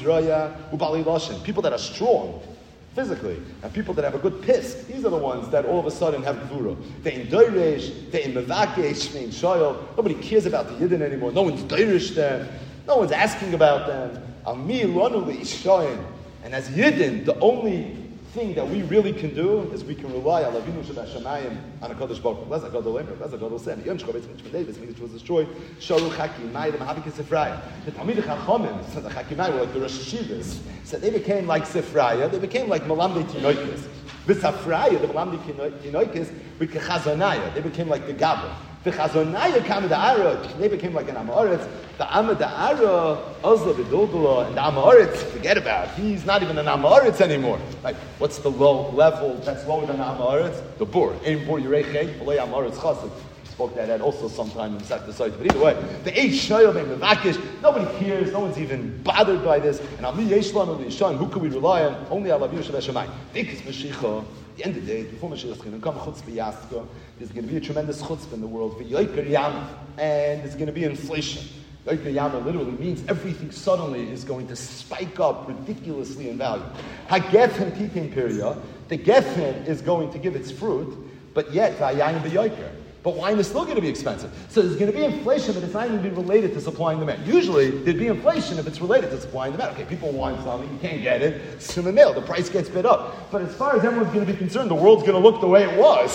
that are strong physically, and people that have a good pisk, these are the ones that all of a sudden have gvura. They in doiresh, they in mevakesh, they in shoyel. Nobody cares about the Yidden anymore. No one's doirish them. No one's asking about them. Ami lanu le'ishoyin. And as Yidden, the only thing that we really can do is we can rely on Avinu Shebashamayim, on a Kodesh Baruch Hu. That's a Gadol Emer. That's a Gadol Sen. Yom Shkov Beis Hamikdash was destroyed. Sharu Chakimai, the Mahavik Sifraya. The Talmidei Chachamim, so the Chakimai were like the Rosh Hashivas. So they became like Sifraya. They became like Malamdei Tinoikis. With Sifraya, the Malamdei Tinoikis, with Chazonaya. They became like the Gabra. The Chazonaya Kameh Da'ara, they became like an Amoritz. The Ameh Da'ara, Ozla B'Dulgula, and the Amoritz, forget about. He's not even an Amoritz anymore. Like, what's the low level that's lower than Amoritz? The Bur. Ein Bur Yerei Olei Amoritz Chassid. Spoke that also sometime in the side. But either way, the Eish Shoyel Ben Mevakish, nobody cares, no one's even bothered by this. And Ami Yeshlan or the Yishan, who can we rely on? Only Allah Avinu Shebashamayim. Dikis Mashiach. At the end of the day, before Mashiach is going to come, there's going to be a tremendous chutzpah in the world, and there's going to be inflation. Yoker Yama literally means everything suddenly is going to spike up ridiculously in value. HaGefen Titin Period, the Gefen is going to give its fruit, but yet, Vayayim B'Yoker. But wine is still going to be expensive. So there's going to be inflation, but it's not going to be related to supply and demand. Usually, there'd be inflation if it's related to supply and demand. Okay, people want something, you can't get it, it's in the mail, the price gets bid up. But as far as everyone's going to be concerned, the world's going to look the way it was.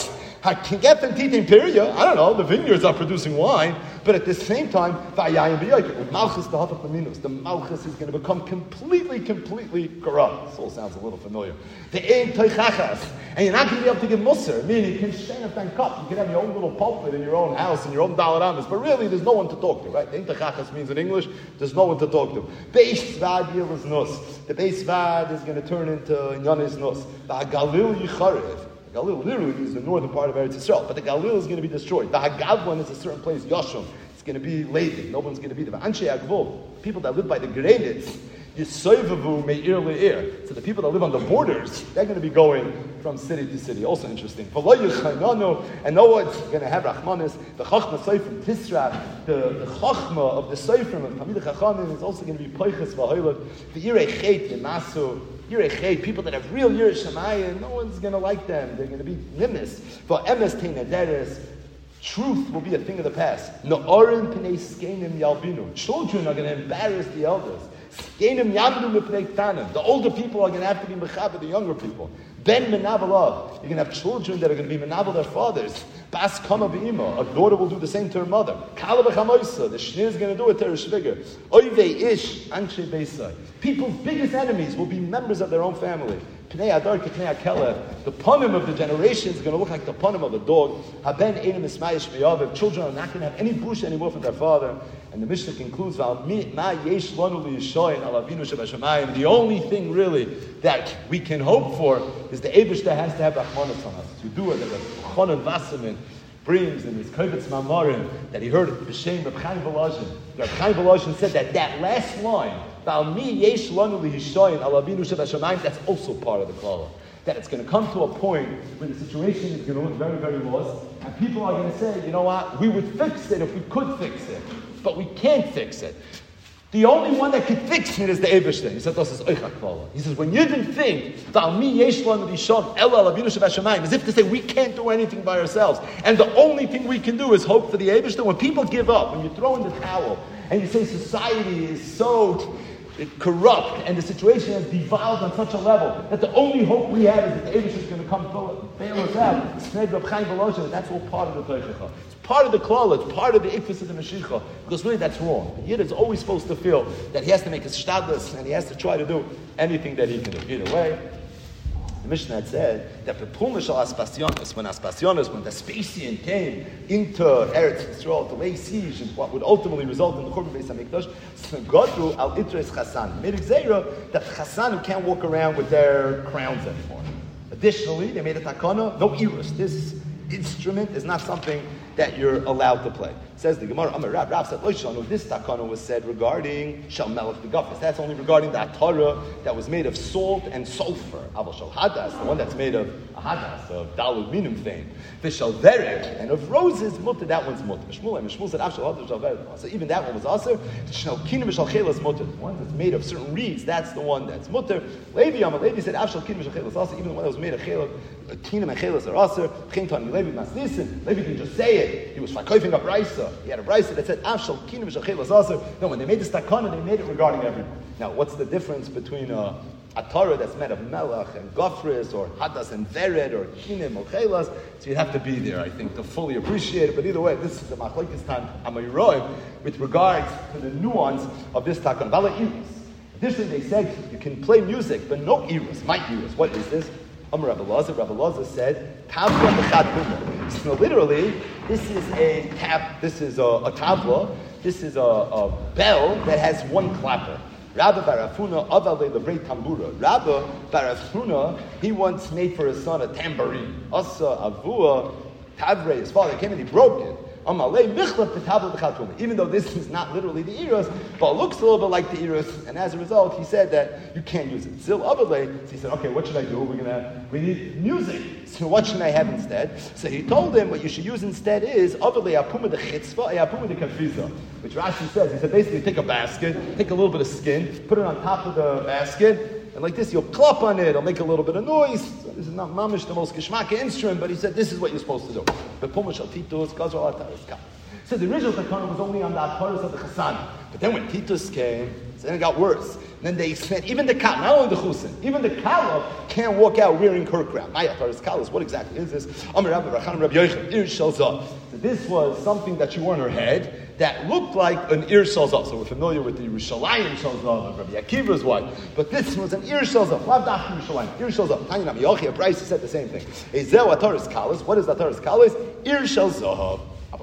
I can get them titin period. I don't know. The vineyards are producing wine, but at the same time, the malchus is going to become completely corrupt. This all sounds a little familiar. And you're not going to be able to give musar. Meaning, you can stand up and cup. You can have your own little pulpit in your own house, in your own dalaramas, but really, there's no one to talk to, right? The intachachas means in English, there's no one to talk to. Beis vad is nus. The beis vad is going to turn into Inyanis nus. The Galil yicharev. Galil literally means the northern part of Eretz Yisrael, but the Galil is going to be destroyed. The Hagavlan is a certain place, Yashum. It's going to be laden. No one's going to be there. Anshe Agvul, people that live by the Grenitz, Yisoivavu me'ir le'ir. So the people that live on the borders, they're going to be going from city to city. Also interesting. And no one's going to have Rachmanis. The Chachma Seifrim Tisra, the Chachma of the Seifrim of Talmidei Chachamim is also going to be Poiches V'Hoilot. The Yirei Chet Yemasu. People that have real Yiras Shamayim, no one's going to like them. They're going to be nimis. For emes teinaderes, truth will be a thing of the past. No'orim p'nei skenim yalbinu. Children are going to embarrass the elders. Skenim yamdu mipnei ktanim. The older people are going to have to be mechaber the younger people. Ben menavalav. You're going to have children that are going to be menavel their fathers. Bas kama b'ima. A daughter will do the same to her mother. Kala b'chamoisa. The shnir is going to do it to her shviger. Oivei ish anshe beisai. People's biggest enemies will be members of their own family. Pnei adar k'pnei akelev. The panim of the generation is going to look like the panim of a dog. Haben enim ismayish meyaviv. Children are not going to have any bush anymore from their father. And the Mishnah concludes, the only thing really that we can hope for is the Eibush that has to have Rachmanis on us. To do it, that Chonon Wasserman brings in his Kovetz Mamarim, that he heard B'Shem Reb Chaim Volozhin. Reb Chaim Volozhin said that last line, that's also part of the Klala. That it's going to come to a point where the situation is going to look very, very lost, and people are going to say, you know what, we would fix it if we could fix it. But we can't fix it. The only one that can fix it is the Eibishter. He said, "Das is Eichak Klala." He says, when you didn't think, as if to say we can't do anything by ourselves, and the only thing we can do is hope for the Eibishter. When people give up, when you throw in the towel, and you say society is so corrupt, and the situation has devolved on such a level that the only hope we have is that the Eibishter is going to come bail us out. That's all part of the Teichacha. Part of the klal, it's part of the ikfus of the Mashiach, because really that's wrong. The Yid is always supposed to feel that he has to make his shtadlus and he has to try to do anything that he can do. Either way, the Mishnah had said that when Aspasionis, when the Vespasian came into Eretz Yisrael to lay siege and what would ultimately result in the Korban Beis HaMikdash, Godru al Itres Chassan, made Xera that Chassanim can't walk around with their crowns anymore. Additionally, they made a takana, no iris. This instrument is not something that you're allowed to play. Says the Gemara, Rav said, this takana was said regarding Shal Melech the Gafis. That's only regarding the atara that was made of salt and sulfur. Aval Shal Hadas, the one that's made of a hadas, of Dalud Minim fame. Vishal Verek, and of roses, mutter, that one's mutter. Mishmul said, Avshal Hadas, Shal Verek. So even that one was also. Shal Kinim Vishal Chelas mutter. The one that's made of certain reeds, that's the one that's mutter. Levi said, Avshal Kinim Vishal Chelas also. Even the one that was made of Chelas, Kinim and Chelas are also. Chintan Levi Masnisin. Levi can just say it. He was fakofing a brisa. He had a brisa that said, Avshal Kinim Vishal Chelas also. No, when they made this takana, they made it regarding everyone. Now, what's the difference between a Torah that's made of melach and gofris, or hadas and vered, or chinim or chelas? So you have to be there, I think, to fully appreciate it. But either way, this is the machlokes time Amayroim with regards to the nuance of this takana. Vala iris. Additionally, they said you can play music, but no iris, might iris. What is this? Rabbi Lazar said, tavla b'chad. So literally, this is a tavla. This is a bell that has one clapper. Rabbi Barafuna Avale Levrei Tambura. Rabbi Barafuna, he once made for his son a tambourine. Asa Avua Tavrei, his father came and he broke it. Even though this is not literally the Eros, but it looks a little bit like the Eros, and as a result, he said that you can't use it. Zil Avale, so he said, okay, what should I do? We need music. So what should I have instead? So he told him what you should use instead is Avale Apuma de Chitzva, Apuma de Kafiza, which Rashi says. He said basically take a basket, take a little bit of skin, put it on top of the basket, and like this, you'll clap on it, it'll make a little bit of noise. So this is not mamish, the most kishmaka instrument, but he said this is what you're supposed to do. So the original takana was only on the atharas of the Chassan. But then when Titus came, so then it got worse. then they said, even the Kala, not only the Chusin, even the Kala can't walk out wearing her crown. Maya Taras Kalas, what exactly is this? So this was something that she wore on her head that looked like an Ir Shalzah. So we're familiar with the Yerushalayim Shalzah of Rabbi Akiva's wife, but this was an Ir Shalzah. Lav Dach Yerushalayim, Ir Shalzah. Tanya Nami Yochi, a Price said the same thing. Ezeu Ataras Kalas. What is Ataras Kalas? Ir Shalzah.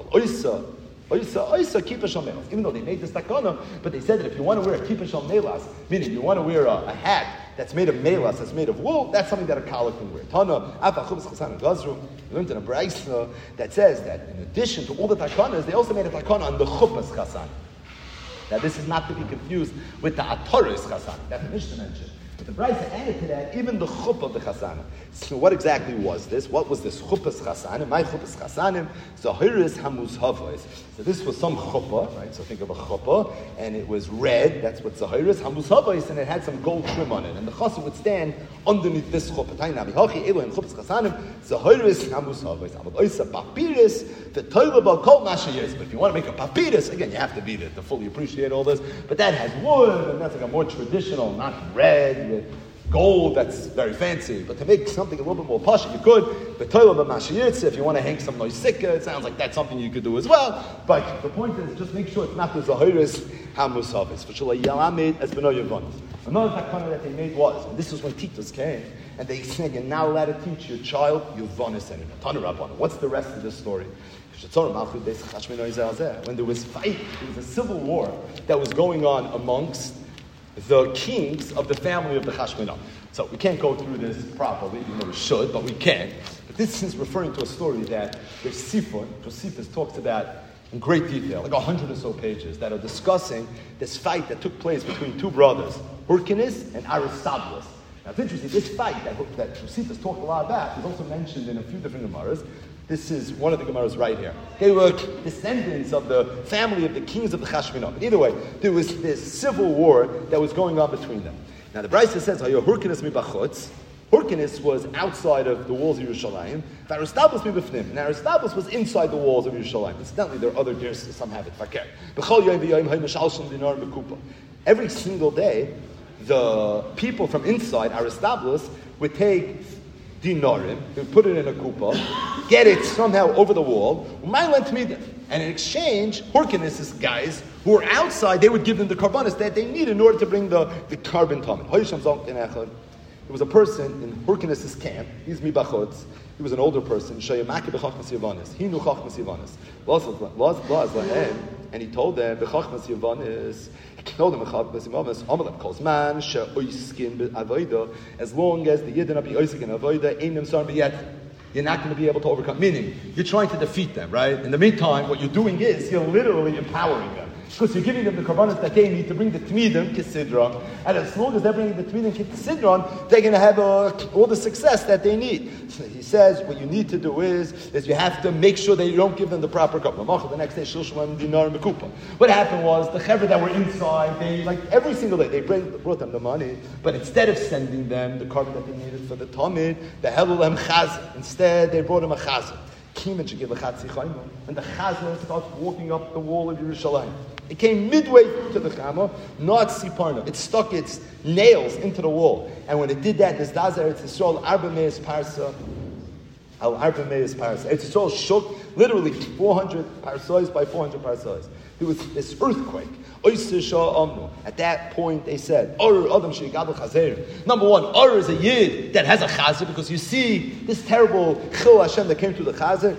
Oisa kippah shel melas. Even though they made this takana, but they said that if you want to wear a kippah shel melas, meaning you want to wear a hat that's made of melas, that's made of wool, that's something that a kala can wear. Tana, afa chubas chasan and gazru. We learned in a brayso that says that in addition to all the takanas, they also made a takana on the chupas chasan. Now this is not to be confused with the ataris chasan that the Mishnah mentioned. But the Brayso added to that even the chuppah of the chasana. So what exactly was this? What was this chuppah's chasanim? My chuppah's chasanim, zahiris hamuzhavos. So this was some chuppah, right? So think of a chuppah, and it was red. That's what zahiris hamuzhavos, and it had some gold trim on it. And the chassid would stand underneath this chuppah. Tainabi hachi elu and chuppah's chasanim zahiris hamuzhavos. Avod oisa papiris v'toila b'kol mashayis. But if you want to make a papyrus, again, you have to be there to fully appreciate all this. But that has wood, and that's like a more traditional, not red with gold, that's very fancy. But to make something a little bit more posh, you could. But if you want to hang some noisika, it sounds like that's something you could do as well. But the point is, just make sure it's not the zahiris hamusavis. Another takana that they made was, and this was when Titus came, and they said, you're now allowed to teach your child Yuvanis and Tanarabana. What's the rest of this story? When there was fight, there was a civil war that was going on amongst the kings of the family of the Chashmonah. So we can't go through this properly, even though we should, but we can. But this is referring to a story that Josephus talks about in great detail, like 100 or so pages, that are discussing this fight that took place between two brothers, Hyrcanus and Aristobulus. Now it's interesting, this fight that Josephus talked a lot about is also mentioned in a few different Gemaras. This is one of the Gemaras right here. They were descendants of the family of the kings of the Chashmonah. But either way, there was this civil war that was going on between them. Now the Brayso says, Hyrcanus mi bachutz. Hyrcanus was outside of the walls of Yerushalayim. Aristobulus mi b'fnim. And Aristobulus was inside the walls of Yerushalayim. Incidentally, there are other dirs, some have it fakir. Every single day, the people from inside Aristobulus would take dinarim, they would put it in a kupa, get it somehow over the wall, and in exchange, Hyrcanus' guys who were outside, they would give them the karbanis that they need in order to bring the carbon tamid. There was a person in Hyrcanus' camp, he's mibachotz, he was an older person, he knew chachmas yavanis. And he told them, b'chachmas yavanis, as long as the Yidden are be oisik and avoida, you're not going to be able to overcome. Meaning, you're trying to defeat them, right? In the meantime, what you're doing is you're literally empowering them. Because you're giving them the karbanos that they need to bring the Tmidim Kisidron. And as long as they're bringing the Tmidim Kisidron, they're going to have all the success that they need. So he says, what you need to do is you have to make sure that you don't give them the proper karban. The next day, what happened was, the chevra that were inside, they, like every single day, they brought them the money, but instead of sending them the carbon that they needed for the Tamid, the Helulem Chaz, instead they brought them a Chazan. And the Chazan starts walking up the wall of Yerushalayim. It came midway to the Chama, not Siparna. It stuck its nails into the wall. And when it did that, this Dazer, it's Yisrael, Arba Meis Parsa, Arba Meis Parsa. It's Yisrael shook, literally 400 parsois by 400 parsois. There was this earthquake. At that point, they said, number one, Ur is a Yid that has a Chazer, because you see this terrible Chil Hashem that came through the Chazer.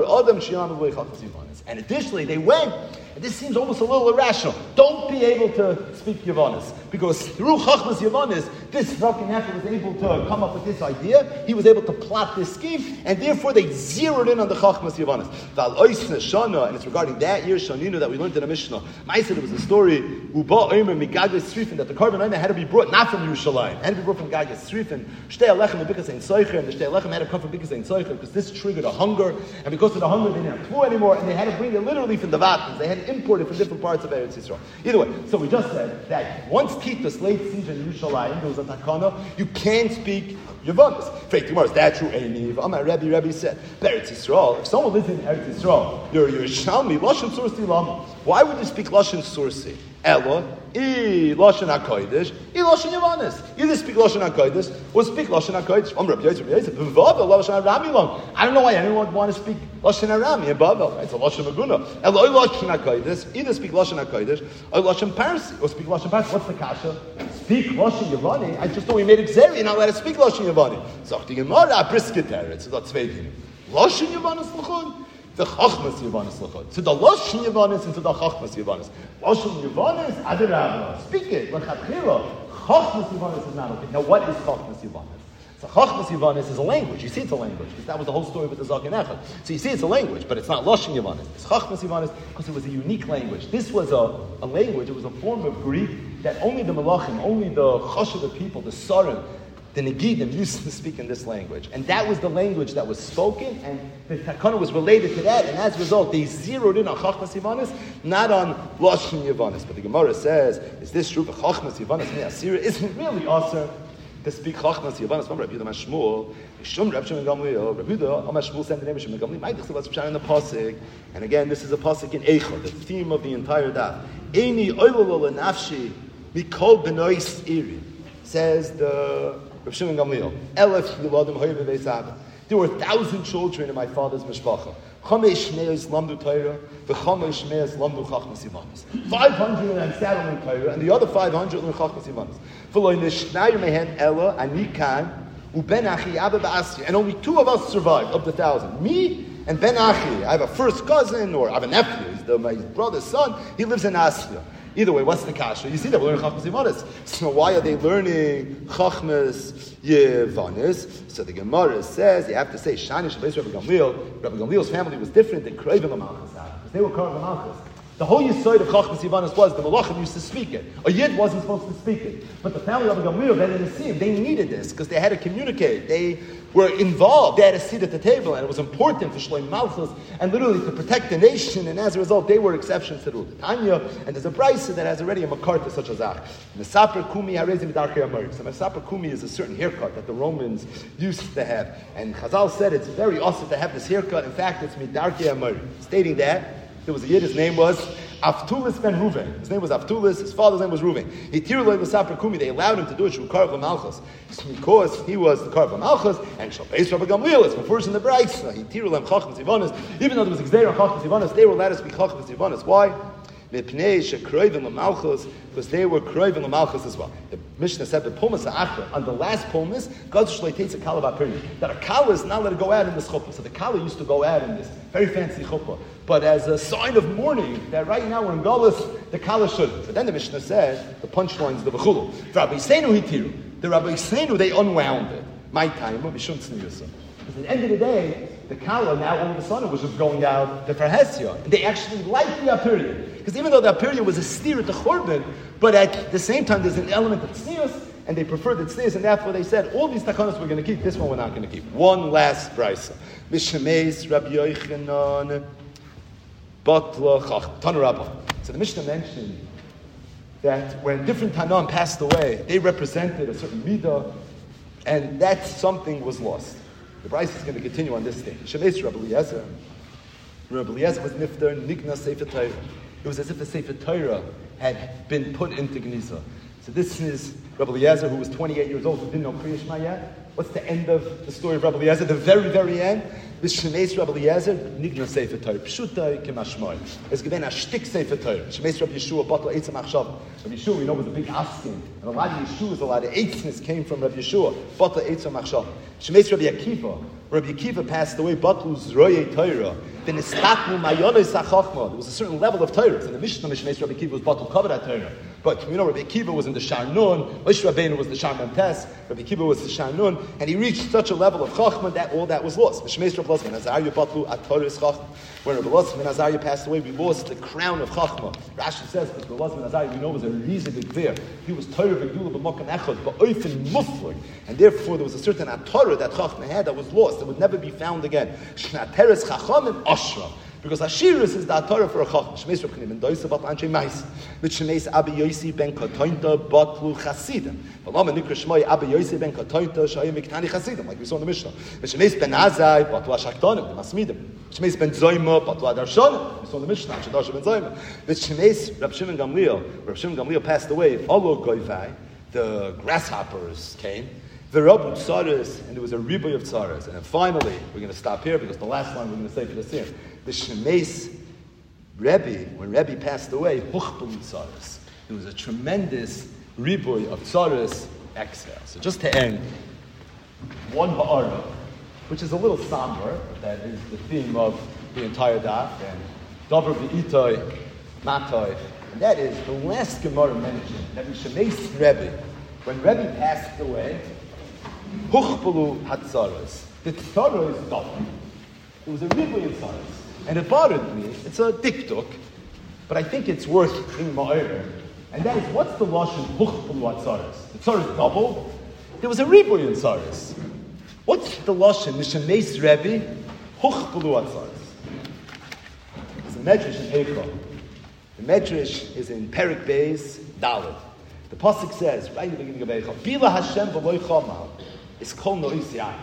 And additionally, they went, and this seems almost a little irrational. Don't be able to speak Yavanis, because through Chachmas Yavanis, this fucking Nefesh was able to come up with this idea. He was able to plot this scheme, and therefore they zeroed in on the Chachmas Yavanis. And it's regarding that year Shaninu that we learned in the Mishnah. I said it was a story that the carbon had to be brought not from Yerushalayim, had to be brought from Gagas Srifin. Shtei Alechem and Bikas Ein Soicher, and the Shtei Alechem had to come from Bikas Ein Soicher, because this triggered a hunger, and because of the hunger they didn't have food anymore, and they had to bring it literally from the Vatans. They had to import it from different parts of Eretz Yisrael. Either way, so we just said that once Titus laid siege in Yerushalayim, there was a takana, you can't speak Yavanis. Fake tomorrow, is that true? Amar Rebbe said, Eretz Yisrael, if someone lives in Eretz Yisrael, you're Shalmi, Lashon Sursi Lama. Why would you speak Lashon Sursi? Ella, I Lashon HaKodesh, I Lashon Yavanis. Either speak Lashon HaKodesh or speak Lashon HaKodesh. I don't know why anyone would want to speak Lashon Arami in Bavel. It's a Lashon Maguna. Ella, I Lashon HaKodesh, either speak Lashon HaKodesh or Lashon Parsi, or speak Lashon Parsi. What's the kasha? Speak Lashon Yavani. I just know we made it Xeri, and now let us speak Lashon Yavani. Sagt die Gemara, Brisketer. It's not zwei Dinge. Lashon Yavanis L'chon. The Chachmas Yavanis L'chon. To the Lashon Yavanis and to the Chachmas Yavanis. Lashon Yavanis, Adirabba. Speak it. L'chatchila. Chachmas Yavanis is not okay. Now what is Chachmas Yavanis? So Chachmas Yavanis is a language. You see it's a language. Because that was the whole story with the Zaken Echad. So you see it's a language, but it's not Lashon Yavanis. It's Chachmas Yavanis because it was a unique language. This was a language, it was a form of Greek that only the Malachim, only the Chashav, the people, the Sarim, the Negidim used to speak in this language. And that was the language that was spoken, and the Takana was related to that, and as a result, they zeroed in on Chachmas Yavanis, not on Lashon Yavanis. But the Gemara says, is this true? But Chachmas Yavanis, Asira, isn't really awesome to speak Chachmas Yavanis from Rabbi Yehuda Mashmuel. Rabbi Yehuda Mashmuel sent the name of Shmuel Gamliel. Might what's in the pasuk, and again, this is a pasuk in Eichel, the theme of the entire daf. Eini oilol lenafshi mikol benois iri, says the Rabbi Shimon Gamliel. Elef yiladim hoyev beis. There were 1,000 children in my father's mishpacha. Chamesh shneis lamdu Torah, v'chamesh shneis lamdu Chachmas Yavanis. 500 of them sat on the Torah, and the other 500 learned Chachmas Yavanis. V'lo nishnayim mehen ella ani kan uben achi abba ba'asya, and only 2 of us survived of the 1,000. Me and Ben Achi. I have a first cousin, or I have a nephew. He's my brother's son. He lives in Asya. Either way, what's the kasha? You see that we're learning Chachmas Yavanis. So why are they learning Chachmas Yavanis? So the Gemara says you have to say Shani Shabbeis Rabbi Gamliel. Rabbi Gamliel's family was different than Krevim L'Malchus, because they were Krevim L'Malchus. The whole Yisod of Chachmas Yavanis was the Malachim used to speak it. A Yid wasn't supposed to speak it, but the family of Rabbi Gamliel, they didn't see it. They needed this because they had to communicate. They were involved. They had a seat at the table, and it was important for Shloim Malchus and literally to protect the nation. And as a result, they were exceptions to the rule. Tanya, and there's a brisa that has already a makar to such as that. Mesaper kumi harezim darkei amor. So mesaper kumi is a certain haircut that the Romans used to have, and Chazal said it's very awesome to have this haircut. In fact, it's midarkei amor, stating that there was a Yid. His name was Avtulis ben Ruven. His name was Avtulis. His father's name was Ruven. He tirulei v'saper kumi. They allowed him to do it. Shukar v'malchus, because he was the Kar v'malchus, and Shabbeis Rabbi Gamliel is first in the Brayso. He tirulei Chachmas Yavanis. Even though there was a Gzeira Chachmas Yavanis, they were allowed to speak Chachmas Yavanis. Why? Because they were Kroivim L'Malchus as well. The Mishnah said, on the last Pumas, God takes a kala period. That a kala is not let it go out in this chuppah. So the kala used to go out in this very fancy chuppah. But as a sign of mourning, that right now we're in Galus, the kala shouldn't. But then the Mishnah said, the punchline is the Bechulu. For Rabbi Yisenu Hitiru. The Rabbi Yisenu, they unwound it. My time, Mishum Tzniusa. Because at the end of the day, the kala now all of a sudden was just going out the Farhesya. And they actually liked the period. Because even though the period was a steer at the Chorban, but at the same time there's an element of tznius, and they preferred the tznius, and therefore they said, all these takanos we're going to keep, this one we're not going to keep. One last brisa. Mishameis Rabbi Yochanan Batla Tanarabba. So the Mishnah mentioned that when different Tanan passed away, they represented a certain midah, and that something was lost. The brisa is going to continue on this thing. Mishameis Rabbi Eliezer. Rabbi Eliezer was nifter nikna sefer Torah. It was as if the Sefer Torah had been put into Gnisa. So this is Rabbi Eliezer, who was 28 years old, who didn't know Kriya Shema yet. What's the end of the story of Rabbi Eliezer? The very, very end. This Shemeis Rabbi Eliezer, Nigna Sefer Torah. Pshutai kemashmoy. It's given a shtik Sefer Torah. Shemeis Rabbi Yeshua, Batla Eitzam Achshav. Rabbi Yeshua, we know, was a big asking. And a lot of Yeshuas, a lot of Eitznis came from Rabbi Yeshua. Batla Eitzam Achshav. Shemeis Rabbi Akiva. Rabbi Akiva passed away, Batlus Roye Torah. Then there was a certain level of Torah. So the Mishnah Rabbi Akiva was Batul Kavod Torah. But you know, Rabbi Akiva was in the Shar Nun, Moshe Rabbeinu was the Shar Memtes, Rabbi Akiva was the Shar Nun, and he reached such a level of Chachma that all that was lost. When Rabbi Elazar ben Azariah passed away, we lost the crown of Chachma. Rashi says that Rabbi Elazar ben Azariah, we know, was a riesig Gvir. He was Torah v'Gdula b'Makom Echad, but oifen muflig, and therefore there was a certain Torah that Chachma had that was lost, that would never be found again. Teres Chachamim Ashra. Because Ashiris is the Torah for a Chacham. Shmeis Reb Chanina ben Doisa bat Anshe Mais. Mit Shmeis Abba Yosi ben Katointa batlu Chasidim. But Lama Nikra Shmoi Abba Yosi ben Katointa Shayim Miktani Chasidim, like we saw in the Mishnah. Mit Shmeis ben Azai batlu Ashaktonim, the Masmidim. Shmeis ben Zoyma batlu Adarshonim, we saw in the Mishnah. Shadarsha ben Zoyma. Mit Shmeis Reb Shimon Gamliel passed away. Olo Goivai, the grasshoppers came. The Rabu Tzaras, and there was a riboy of Tzaras. And then finally, we're going to stop here because the last line we're going to say for the Siyam. The Shemeis Rebbe, when Rebbe passed away, Huchbelu Tzaras. There was a tremendous riboy of Tzaras exhale. So just to end, one Ha'ara, which is a little somber, but that is the theme of the entire daf, and Dover V'itoi, Matoi, and that is the last Gemara mentioned, that the Shemeis Rebbe, when Rebbe passed away, Huchbelu Hatzaras. The Torah is double. It was a riboy of Tzaras. And it bothered me. It's a diktuk, but I think it's worth being ma'arer. And that is, what's the lashon Huchbelu Hatzaras? The Tzaras doubled. There was a riboy in Tzaras. What's the lashon? The Shemeis Rebbe Huchbelu Hatzaras. It's a medrash in Eicha. The medrash is in Perik Beis Daled. The pasuk says right in the beginning of Eicha, Bila Hashem v'loy chamal. It's called Nois Yaakov.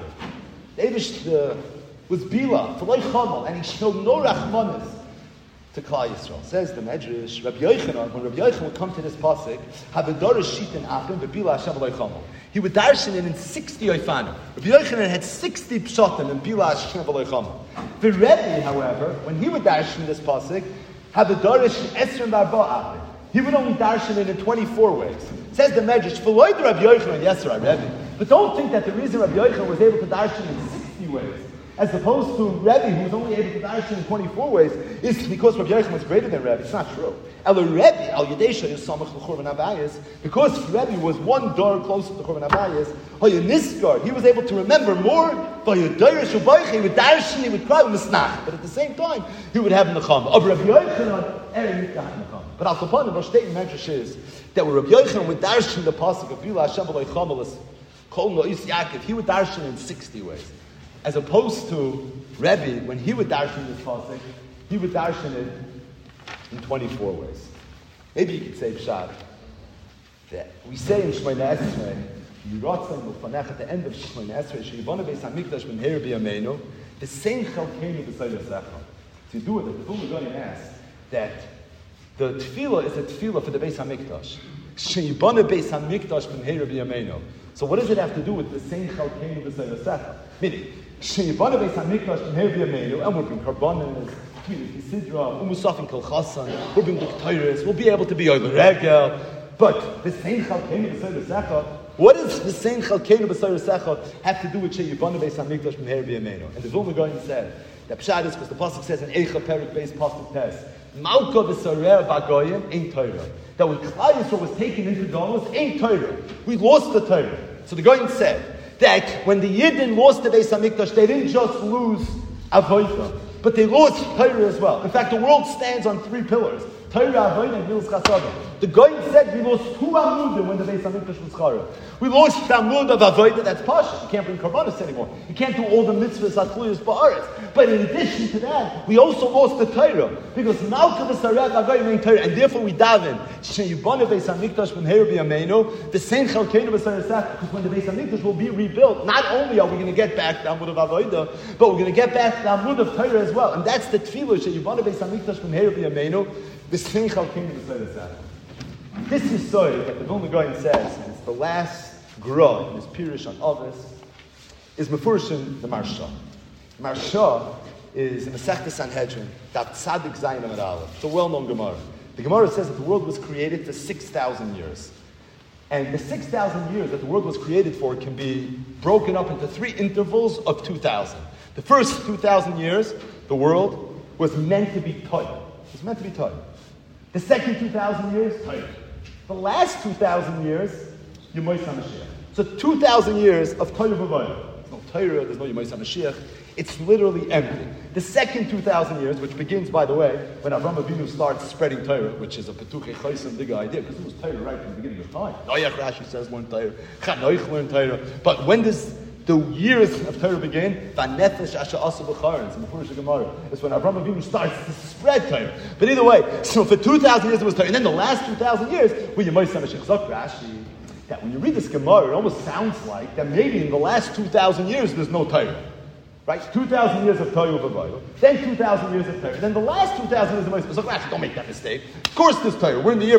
David was Bila, v'loy chamal, and he showed no rachmanis to Klal Yisrael. Says the Medrash, Rabbi Yochanan, when Rabbi Yochanan would come to this pasuk, Havadorish Shitin Apim, Bila Hashem v'loy chamal. He would darshan it in 60 oifanim. Rabbi Yochanan had 60 pshatim in Bila Hashem v'loy chamal. The Rebbe, however, when he would darshan this pasuk, Havadorish Esrim Barba Apim. He would only darshan it in 24 ways. Says the Medrash, V'loy the Rabbi Yochanan, yes, Rebbe. But don't think that the reason Rabbi Yochanan was able to darshan in 60 ways, as opposed to Rebbe, who was only able to darshan in 24 ways, is because Rabbi Yochanan was greater than Rebbe. It's not true. Ela Rebbe, Al Yadesha, is Samach L'Churban Abayis, because Rebbe was one door closer to Churban Abayis, Hoyanisgar, he was able to remember more, Hoyadorish Ubayich, he would darshan, he would cry, Misnach, but at the same time, he would have Necham. Of Rabbi Yochanan, Eren Yikah Necham. But Al Kapanim, our statement Medrash is that when Rabbi Yochanan would darshan the pasuk of Bila Hashem v'loy chamal, Kol Nois Yaakov, he would darshan in 60 ways. As opposed to Rebbe, when he would darshan this pasuk, he would darshan it in 24 ways. Maybe you could say Pshat, that we say in Shemona Esrei, Yiratzon L'Fanech, at the end of Shemona Esrei, Sheyivana Beis HaMikdash B'nheir B'yameinu, the same Chalkeinu B'Sayr Secha. To do it, the Tefillah is going to ask that the Tefillah is a Tefillah for the Beis HaMikdash. Sheyivana Beis HaMikdash B'nheir B'yameinu. So what does it have to do with the same Chalkeinu B'Sayr Secha? Meaning, Sheyivana Beis HaMikdash B'nheir B'yameinu, and we'll bring Karbanas, Kisidra, Umusaf and Kilchasan, we'll bring Diktiris, we'll be able to be Oil Regel. But the same Chalkeinu B'Sayr Secha, what does the same Chalkeinu B'Sayr Secha have to do with Sheyivana Beis HaMikdash B'nheir B'yameinu? And the Vilna Gaon said, that Pshat is because the pasuk says in Eicha Perik Beis pasuk Tes, Malka v'Sarer Bagoyim ain't Torah. That when Klal Yisrael was taken into Galus, ain't Torah. We lost the Torah. So the Gaon said that when the Yidden lost the Beis HaMikdash, they didn't just lose Avodah, but they lost Torah as well. In fact, the world stands on 3 pillars: Torah, Avodah, and Gilus Chasadim. The Gaon said we lost 2 amudim when the Beis HaMikdash was Chara. We lost the amud of Avodah, that's Pasha. You can't bring Karbanis anymore. You can't do all the mitzvahs Atluyas Ba'aretz. But in addition to that, we also lost the Torah. Because Malka v'Saret Agoyim ain't Torah. And therefore we daven, Sheyivana Beis HaMikdash B'nheir B'yameinu, the same Chalkeinu B'Sayr Secha, because when the Beis HaMikdash will be rebuilt, not only are we going to get back the amud of Avodah, but we're going to get back the amud of Torah as well. And that's the Tefillah, Sheyivana Beis HaMikdash B'nheir B'yameinu, the same Chalkeinu B'Sayr Secha. This is so that the Vilna Gaon says, and it's the last Gra in his Pirush on Avos, is Mefurshim the Marsha. Marsha is in the Masechta Sanhedrin, Daf Tzadik Zayin Amud Aleph. It's a well-known Gemara. The Gemara says that the world was created for 6,000 years. And the 6,000 years that the world was created for can be broken up into 3 intervals of 2,000. The first 2,000 years, the world was meant to be toy. It was meant to be toy. The second 2,000 years, toy. The last 2,000 years, Yemais HaMashiach. So 2,000 years of Torah V'Avodah. There's no Torah, there's no Yemais HaMashiach. It's literally empty. The second 2,000 years, which begins, by the way, when Avraham Avinu starts spreading Torah, which is a Petuchei Chaysim big idea, because it was Torah right from the beginning of time. Noach Rashi says learn Torah. Chanoich learn Torah. But when does the years of Torah begin. Vanefesh asher asa b'charon. It's in the Furush Gemara. It's when Avraham Avinu starts to spread Torah. But either way, so for 2,000 years it was Torah, and then the last 2,000 years, well, you might say Rashi that when you read this Gemara, it almost sounds like that maybe in the last 2,000 years there's no Torah. Right? 2,000 years of Torah V'Vayil, then 2,000 years of Torah, then the last 2,000 years of Moshe. So actually, don't make that mistake. Of course there's Torah. We're in the year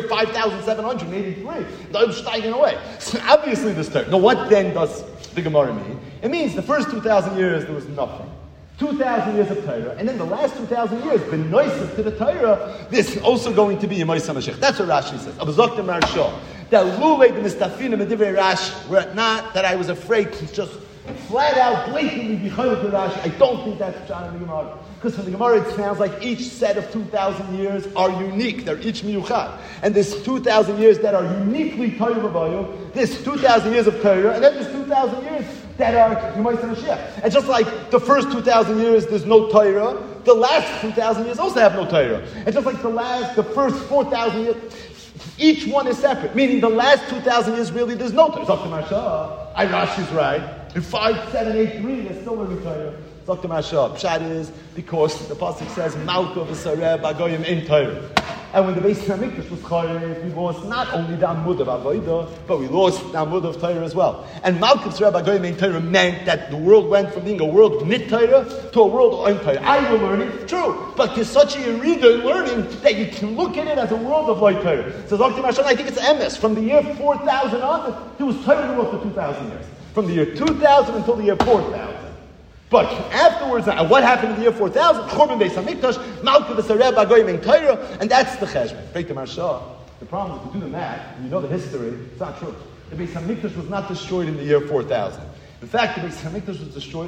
5,783. They're steiging away. So obviously there's Torah. Now what then does the Gemara mean? It means the first 2,000 years there was nothing. 2,000 years of Torah, and then the last 2,000 years, been noised to the Torah, this is also going to be a Moshe Mashiach. That's what Rashi says. Abazokta Marsha. That Lulei the Mistafina Medivrei Rashi, were not that I was afraid to just flat out, blatantly be chayil to Rashi. I don't think that's Pshat in the Gemara. Because from the Gemara it sounds like each set of 2,000 years are unique. They're each miyuchad. And this 2,000 years that are uniquely Torah V'Vayu, this 2,000 years of Torah, and then there's 2,000 years that are Yemais HaMashiach. And just like the first 2,000 years there's no Torah, the last 2,000 years also have no Torah. And just like the first 4,000 years, each one is separate. Meaning the last 2,000 years really there's no Torah. Dr. Marsha, Rashi's right. In 5,783, there's still no Torah. Dr. Marsha, Pshat is because the pasuk says Malka v'Sareh b'Goyim in Torah. And when the Beis Hamikdash was charev, we lost not only the Amud of Avodah, but we lost the Amud of Torah as well. And Malka v'Sareh b'Goyim in Torah meant that the world went from being a world mit Torah to a world on Torah. I will learn it, true, but there's such a yerida in learning that you can look at it as a world of light Torah. So Dr. Marsha, I think it's emes. From the year 4,000 on, there was Torah in the world for 2,000 years. From the year 2000 until the year 4000. But afterwards, what happened in the year 4000? Churban Beis Hamikdash, Malka v'Sareh b'Goyim in Torah, and that's the cheshbon. Break the Marsha. The problem is to do the math, and you know the history, it's not true. The Beis Hamikdash was not destroyed in the year 4000. In fact, the Beis Hamikdash was destroyed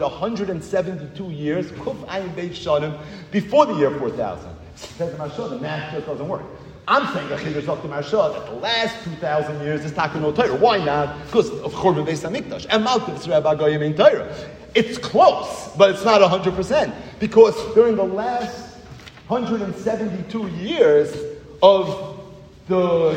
172 years, Kuf Ayin Beit Shanim, before the year 4000. Says the Marsha, the math just doesn't work. I'm saying that the last 2,000 years is Taka no Torah. Why not? Because of Churban Beis Hamikdash and Malka v'Sareh b'Goyim in Torah. It's close, but it's not 100%. Because during the last 172 years before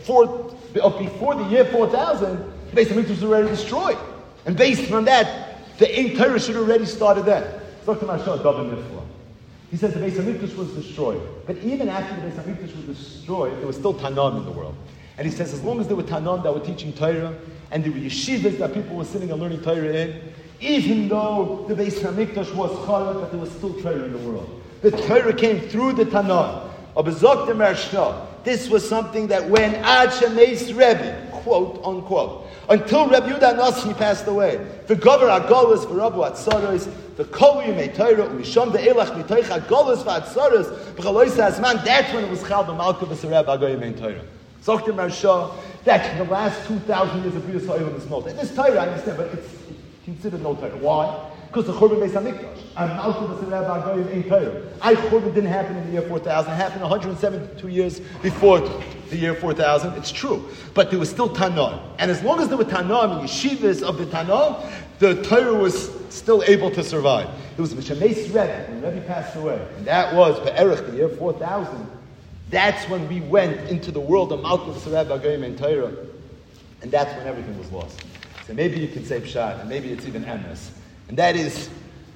the year 4000, Beis Hamikdash was already destroyed. And based on that, the Ein Torah should have already started then. Dr. Marsha, David Nifla. He says the Beis Hamikdash was destroyed. But even after the Beis Hamikdash was destroyed, there was still Tanam in the world. And he says as long as there were Tanam that were teaching Torah, and there were yeshivas that people were sitting and learning Torah in, even though the Beis Hamikdash was Charav, but there was still Torah in the world. The Torah came through the Tanam. Abazok de Marsha. This was something that when Ad Shemeis Rebbe, quote unquote, until Rebbe Yehuda Nasi passed away, the Gover Agolas for Rabbu Atzaros, the Kol Yimei Torah, Umisham Ve'elach Mitoich Agolas v'Atzaros, B'chalois HaZman, that's when it was Chal B'Malka B'Sareh b'Goyim in Torah. Zok de Marsha, that in the last 2,000 years of B'Yus Ha'olam is not. And this Torah, I understand, but it's considered no Torah. Why? Because the Churban Beis Hamikdash and Malka v'Sareh b'Goyim in Torah. Churban didn't happen in the year 4000. It happened 172 years before the year 4000. It's true, but there was still Tanam, and as long as there were Tanam and yeshivas of the Tanam, the Torah was still able to survive. It was Mishameis Rebbe when Rebbe passed away, and that was Be'erich the year 4000. That's when we went into the world of Malka v'Sareh b'Goyim in Torah, and that's when everything was lost. So maybe you can say Pshat, and maybe it's even emes. And that is,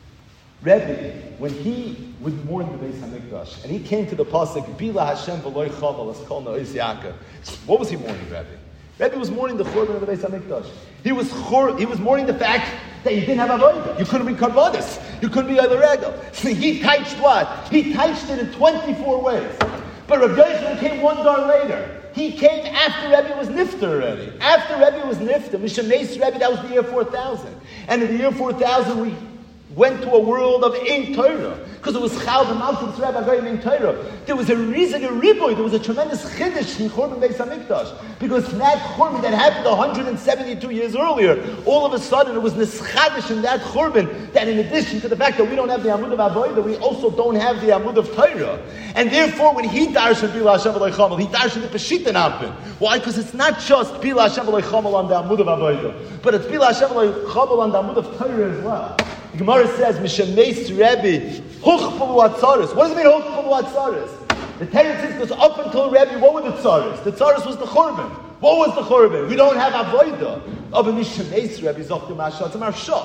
Rebbe, when he would mourn the Beis Hamikdash, and he came to the pasuk, Bila Hashem v'loy chaval as kol na'is Yaakov. What was he mourning, Rebbe? Rebbe was mourning the churban of the Beis Hamikdash. He was mourning the fact that you didn't have avodah. You couldn't be karbanis. You couldn't be either regal. He touched what? He touched it in 24 ways. But Rabbi Yochanan came one dar later. He came after Rebbe was nifter already. After Rebbe was nifter, Mishameis Rebbe, that was the year 4000. And in the year 4000, we went to a world of Ein Torah. Because it was Chal B'Malka v'Sareh b'Goyim in Torah. There was a reason, a riboy, there was a tremendous chiddush in Churban Beis Hamikdash. Because that Churban that happened 172 years earlier, all of a sudden it was nischadish in that Churban, that in addition to the fact that we don't have the Amud of Avodah, we also don't have the Amud of Torah. And therefore, when he darshan Bila Hashem v'loy chamal, he darshan the Peshitan Ampin. Why? Because it's not just Bila Hashem v'loy chamal on the Amud of Avodah, but it's Bila Hashem v'loy chamal on the Amud of Torah as well. The Gemara says, Mishameis Rebbe, Huchpalu Atzaris. What does it mean, Huchpalu Atzaris? The Torah says, because up until Rebbe, what were the Tzaris? The Tzaris was the Churban. What was the Churban? We don't have Avodah. Of a Mishameis Rebbe, Zok de Marsha, it's a Marsha.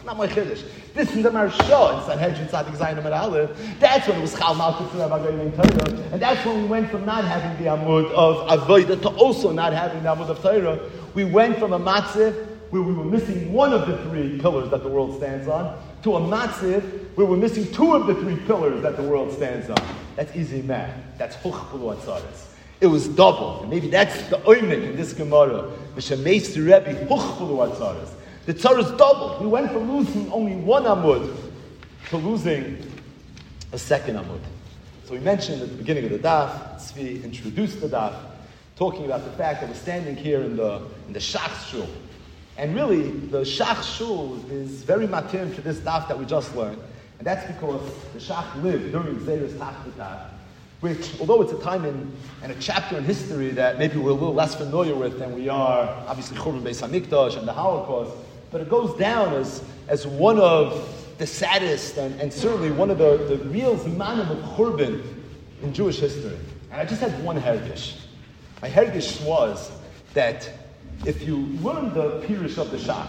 It's not my chiddush. This is the Maharsha in Sanhedrin Tzadik Zayin Amud Aleph. That's when it was Chal Malchus to Rabbi Goyim Torah, and that's when we went from not having the Amud of Avodah to also not having the Amud of Torah. We went from a matziv where we were missing one of the three pillars that the world stands on, to a matziv where we're missing two of the three pillars that the world stands on. That's easy math. That's Huchpulu Atzaris. It was double. And maybe that's the oimik in this Gemara. M'shemeis Rebbe Huchpulu Atzaris. The tzaras doubled. We went from losing only one amud to losing a second amud. So we mentioned at the beginning of the daf, Tzvi introduced the daf, talking about the fact that we're standing here in the Shach Shul. And really, the Shach Shul is very matim to this daf that we just learned. And that's because the Shach lived during Zeres Tachtatah, which, although it's a time and a chapter in history that maybe we're a little less familiar with than we are, obviously, Churban Beis HaMikdash and the Holocaust, but it goes down as one of the saddest and certainly one of the real zimanim of Churban in Jewish history. And I just had one hergish. My hergish was that if you learn the Pirush of the Shach,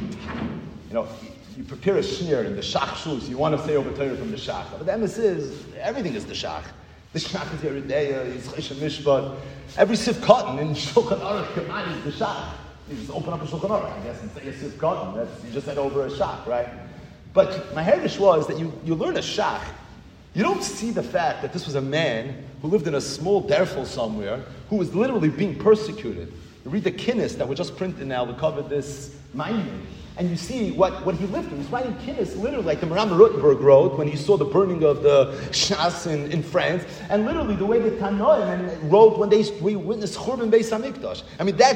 you prepare a shir in the Shach Shus, you want to say over Torah from the Shach. But the emes is, everything is the Shach. The Shach is Yeridea, it's Cheshem Mishpat. Every Sif Cotton in Shulchan Aruch Keman is the Shach. You just open up a Shulchan Aruch, I guess, and say a Sif Cotton. You just said over a Shach, right? But my heritage was that you learn a Shach. You don't see the fact that this was a man who lived in a small derfel somewhere, who was literally being persecuted. You read the Kinnis that were just printed now to cover this Maimon, and you see what he lived through. He's writing Kinnis literally like the Maram Rutenberg wrote when he saw the burning of the Shas in France, and literally the way the Tanoim wrote when we witnessed Churban Beis HaMikdash. I mean,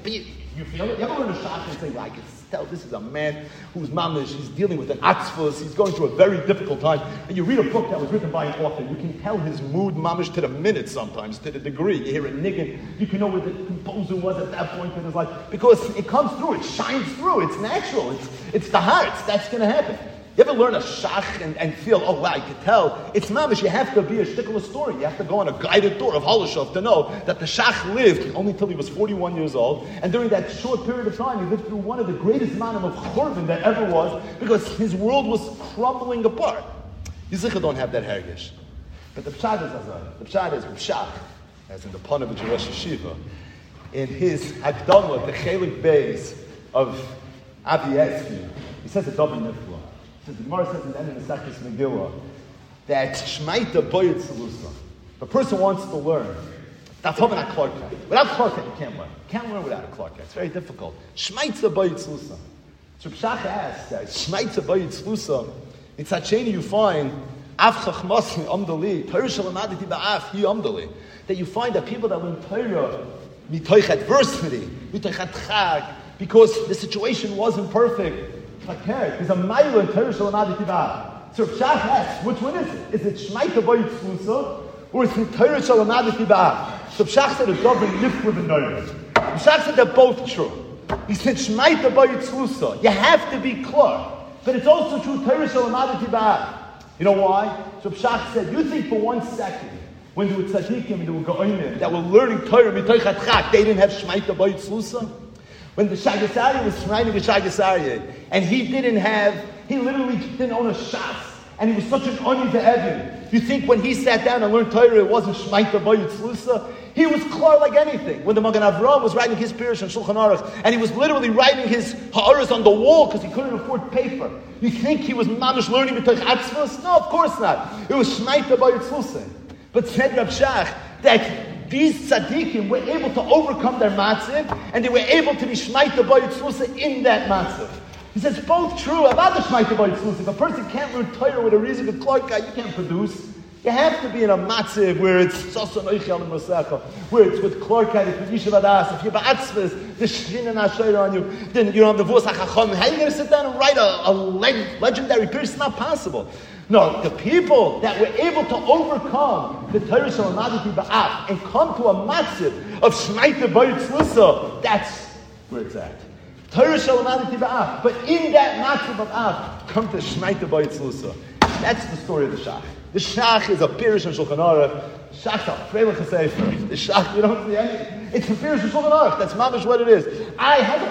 you feel it? You ever learn a Shach and say, I can tell this is a man who's mamish, he's dealing with an atzvus, he's going through a very difficult time. And you read a book that was written by an author, you can tell his mood mamish to the minute sometimes, to the degree. You hear a niggin, you can know where the composer was at that point in his life, because it comes through, it shines through, it's natural, it's the heart, that's going to happen. You ever learn a shach and feel, oh wow, you can tell, it's mamish, you have to be a shtickle story. You have to go on a guided tour of Holishov to know that the shach lived only till he was 41 years old, and during that short period of time, he lived through one of the greatest manim of Churban that ever was, because his world was crumbling apart. Yizicha don't have that hergish. But the pshat is azar. The pshat is Pshach, as in the Panovich Rosh Yeshiva, in his Hakdamah, the Chelik Beis of Aviesky, he says a double nifla. The Gemara says in the end of the Sechus Megillah that Shmaita Boyet Salusa. If a person wants to learn, that's hoping at Clarket. Without Clarket, you can't learn. You can't learn without a Clarket. It's very difficult. Shmaita Boyet Salusa. So Pshach asks that Shmaita Boyet Salusa, in Tzacheni you find Av Chachmas Amdali, Torah Shalamaditi Ba'af Hi Amdali. That you find that people that learn Torah, mitoich adversity, mitoich chag, because the situation wasn't perfect. There's a mile in Torah Shalamaditi Ba'af. So Pshach asks, which one is it? Is it Shmaita Boyet Salusa, or is it Torah Shalamaditi Ba'af? So Pshach said a double lift with a noise. Pshach said they're both true. He said Shmaita Boyet Salusa. You have to be clear. But it's also true Torah Shalamaditi Ba'af. You know why? So Pshach said, you think for 1 second, when there were tzaddikim and there were go'onim that were learning Torah mitoich chag, they didn't have Shmaita Boyet Salusa? When the Shagas Aryeh was writing the Shagas Aryeh, and he literally didn't own a shas, and he was such an oni to Evan. You think when he sat down and learned Torah, it wasn't Shmaita Boyet Salusa? He was klar like anything. When the Magen Avraham was writing his Pirush and Shulchan Aruch, and he was literally writing his ha'aras on the wall because he couldn't afford paper. You think he was mamish learning b'toich atzvos? No, of course not. It was Shmaita Boyet Salusa. But said Rav Shach that these tzaddikim were able to overcome their matziv, and they were able to be Shmaita Boyet Salusa in that matziv. He says both true about the Shmaita Boyet Salusa. If a person can't learn Torah with a reason to Clark guy, you can't produce. You have to be in a matziv where it's Sosan Oichel and Mosecha, where it's with Clark guy, it's with Yishuv Adas. If you're ba'atzvus, the Shrin and Asher on you, then you don't have the Vos HaChacham. How are you going to sit down and write a legendary piece? It's not possible. No, the people that were able to overcome the Torah Shalamaditi Ba'af and come to a matziv of Shmaita Boyet Salusa, that's where it's at. Torah Shalamaditi Ba'af, but in that matziv of Av, come to Shmaita Boyet Salusa. That's the story of the Shach. The Shach is a Pirush and Shulchan Aruch. Shach a Freilich HaSefer. The Shach, you don't see anything. It's a Pirush and Shulchan Aruch. That's mamish what it is. How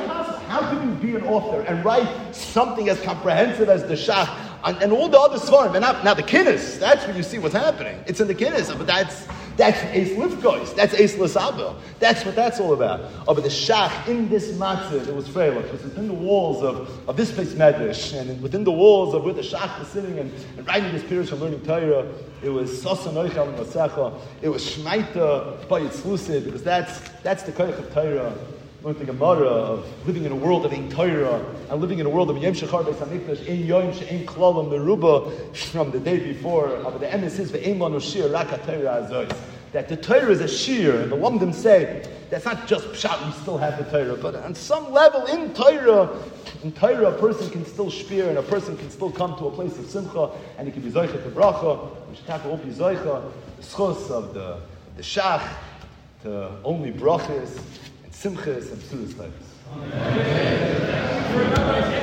How can you be an author and write something as comprehensive as the Shach and all the other Svarim? And now the Kinnis, that's where you see what's happening. It's in the Kinnis, but that's Eis Lifkois, that's Eis L'Sabel. That's what that's all about. Oh, but the Shach in this matzah, it was Freilich, it was within the walls of this place Medrash, and within the walls of where the Shach was sitting and writing his Pirush and learning Torah. It was Sosa Noichal Masecha. It was Shmaita by Yitzlusid, because that's the Koyach of Torah. Learning the Gemara of living in a world of Ein Torah and living in a world of Yom Shechar Beis Hamikdash Ein Yom She'ein Klalam Meruba from the day before. But the emes is Ve'ein Lanu Shir Rak HaTorah Azois. That the Torah is a shir, and the Lamdim say that's not just pshat. We still have the Torah, but on some level in Torah, a person can still shpir, and a person can still come to a place of simcha, and he can be zoicha to bracha. We should tackle be zoicha the schos of the shach to only brachas. Simchas and Sudas types.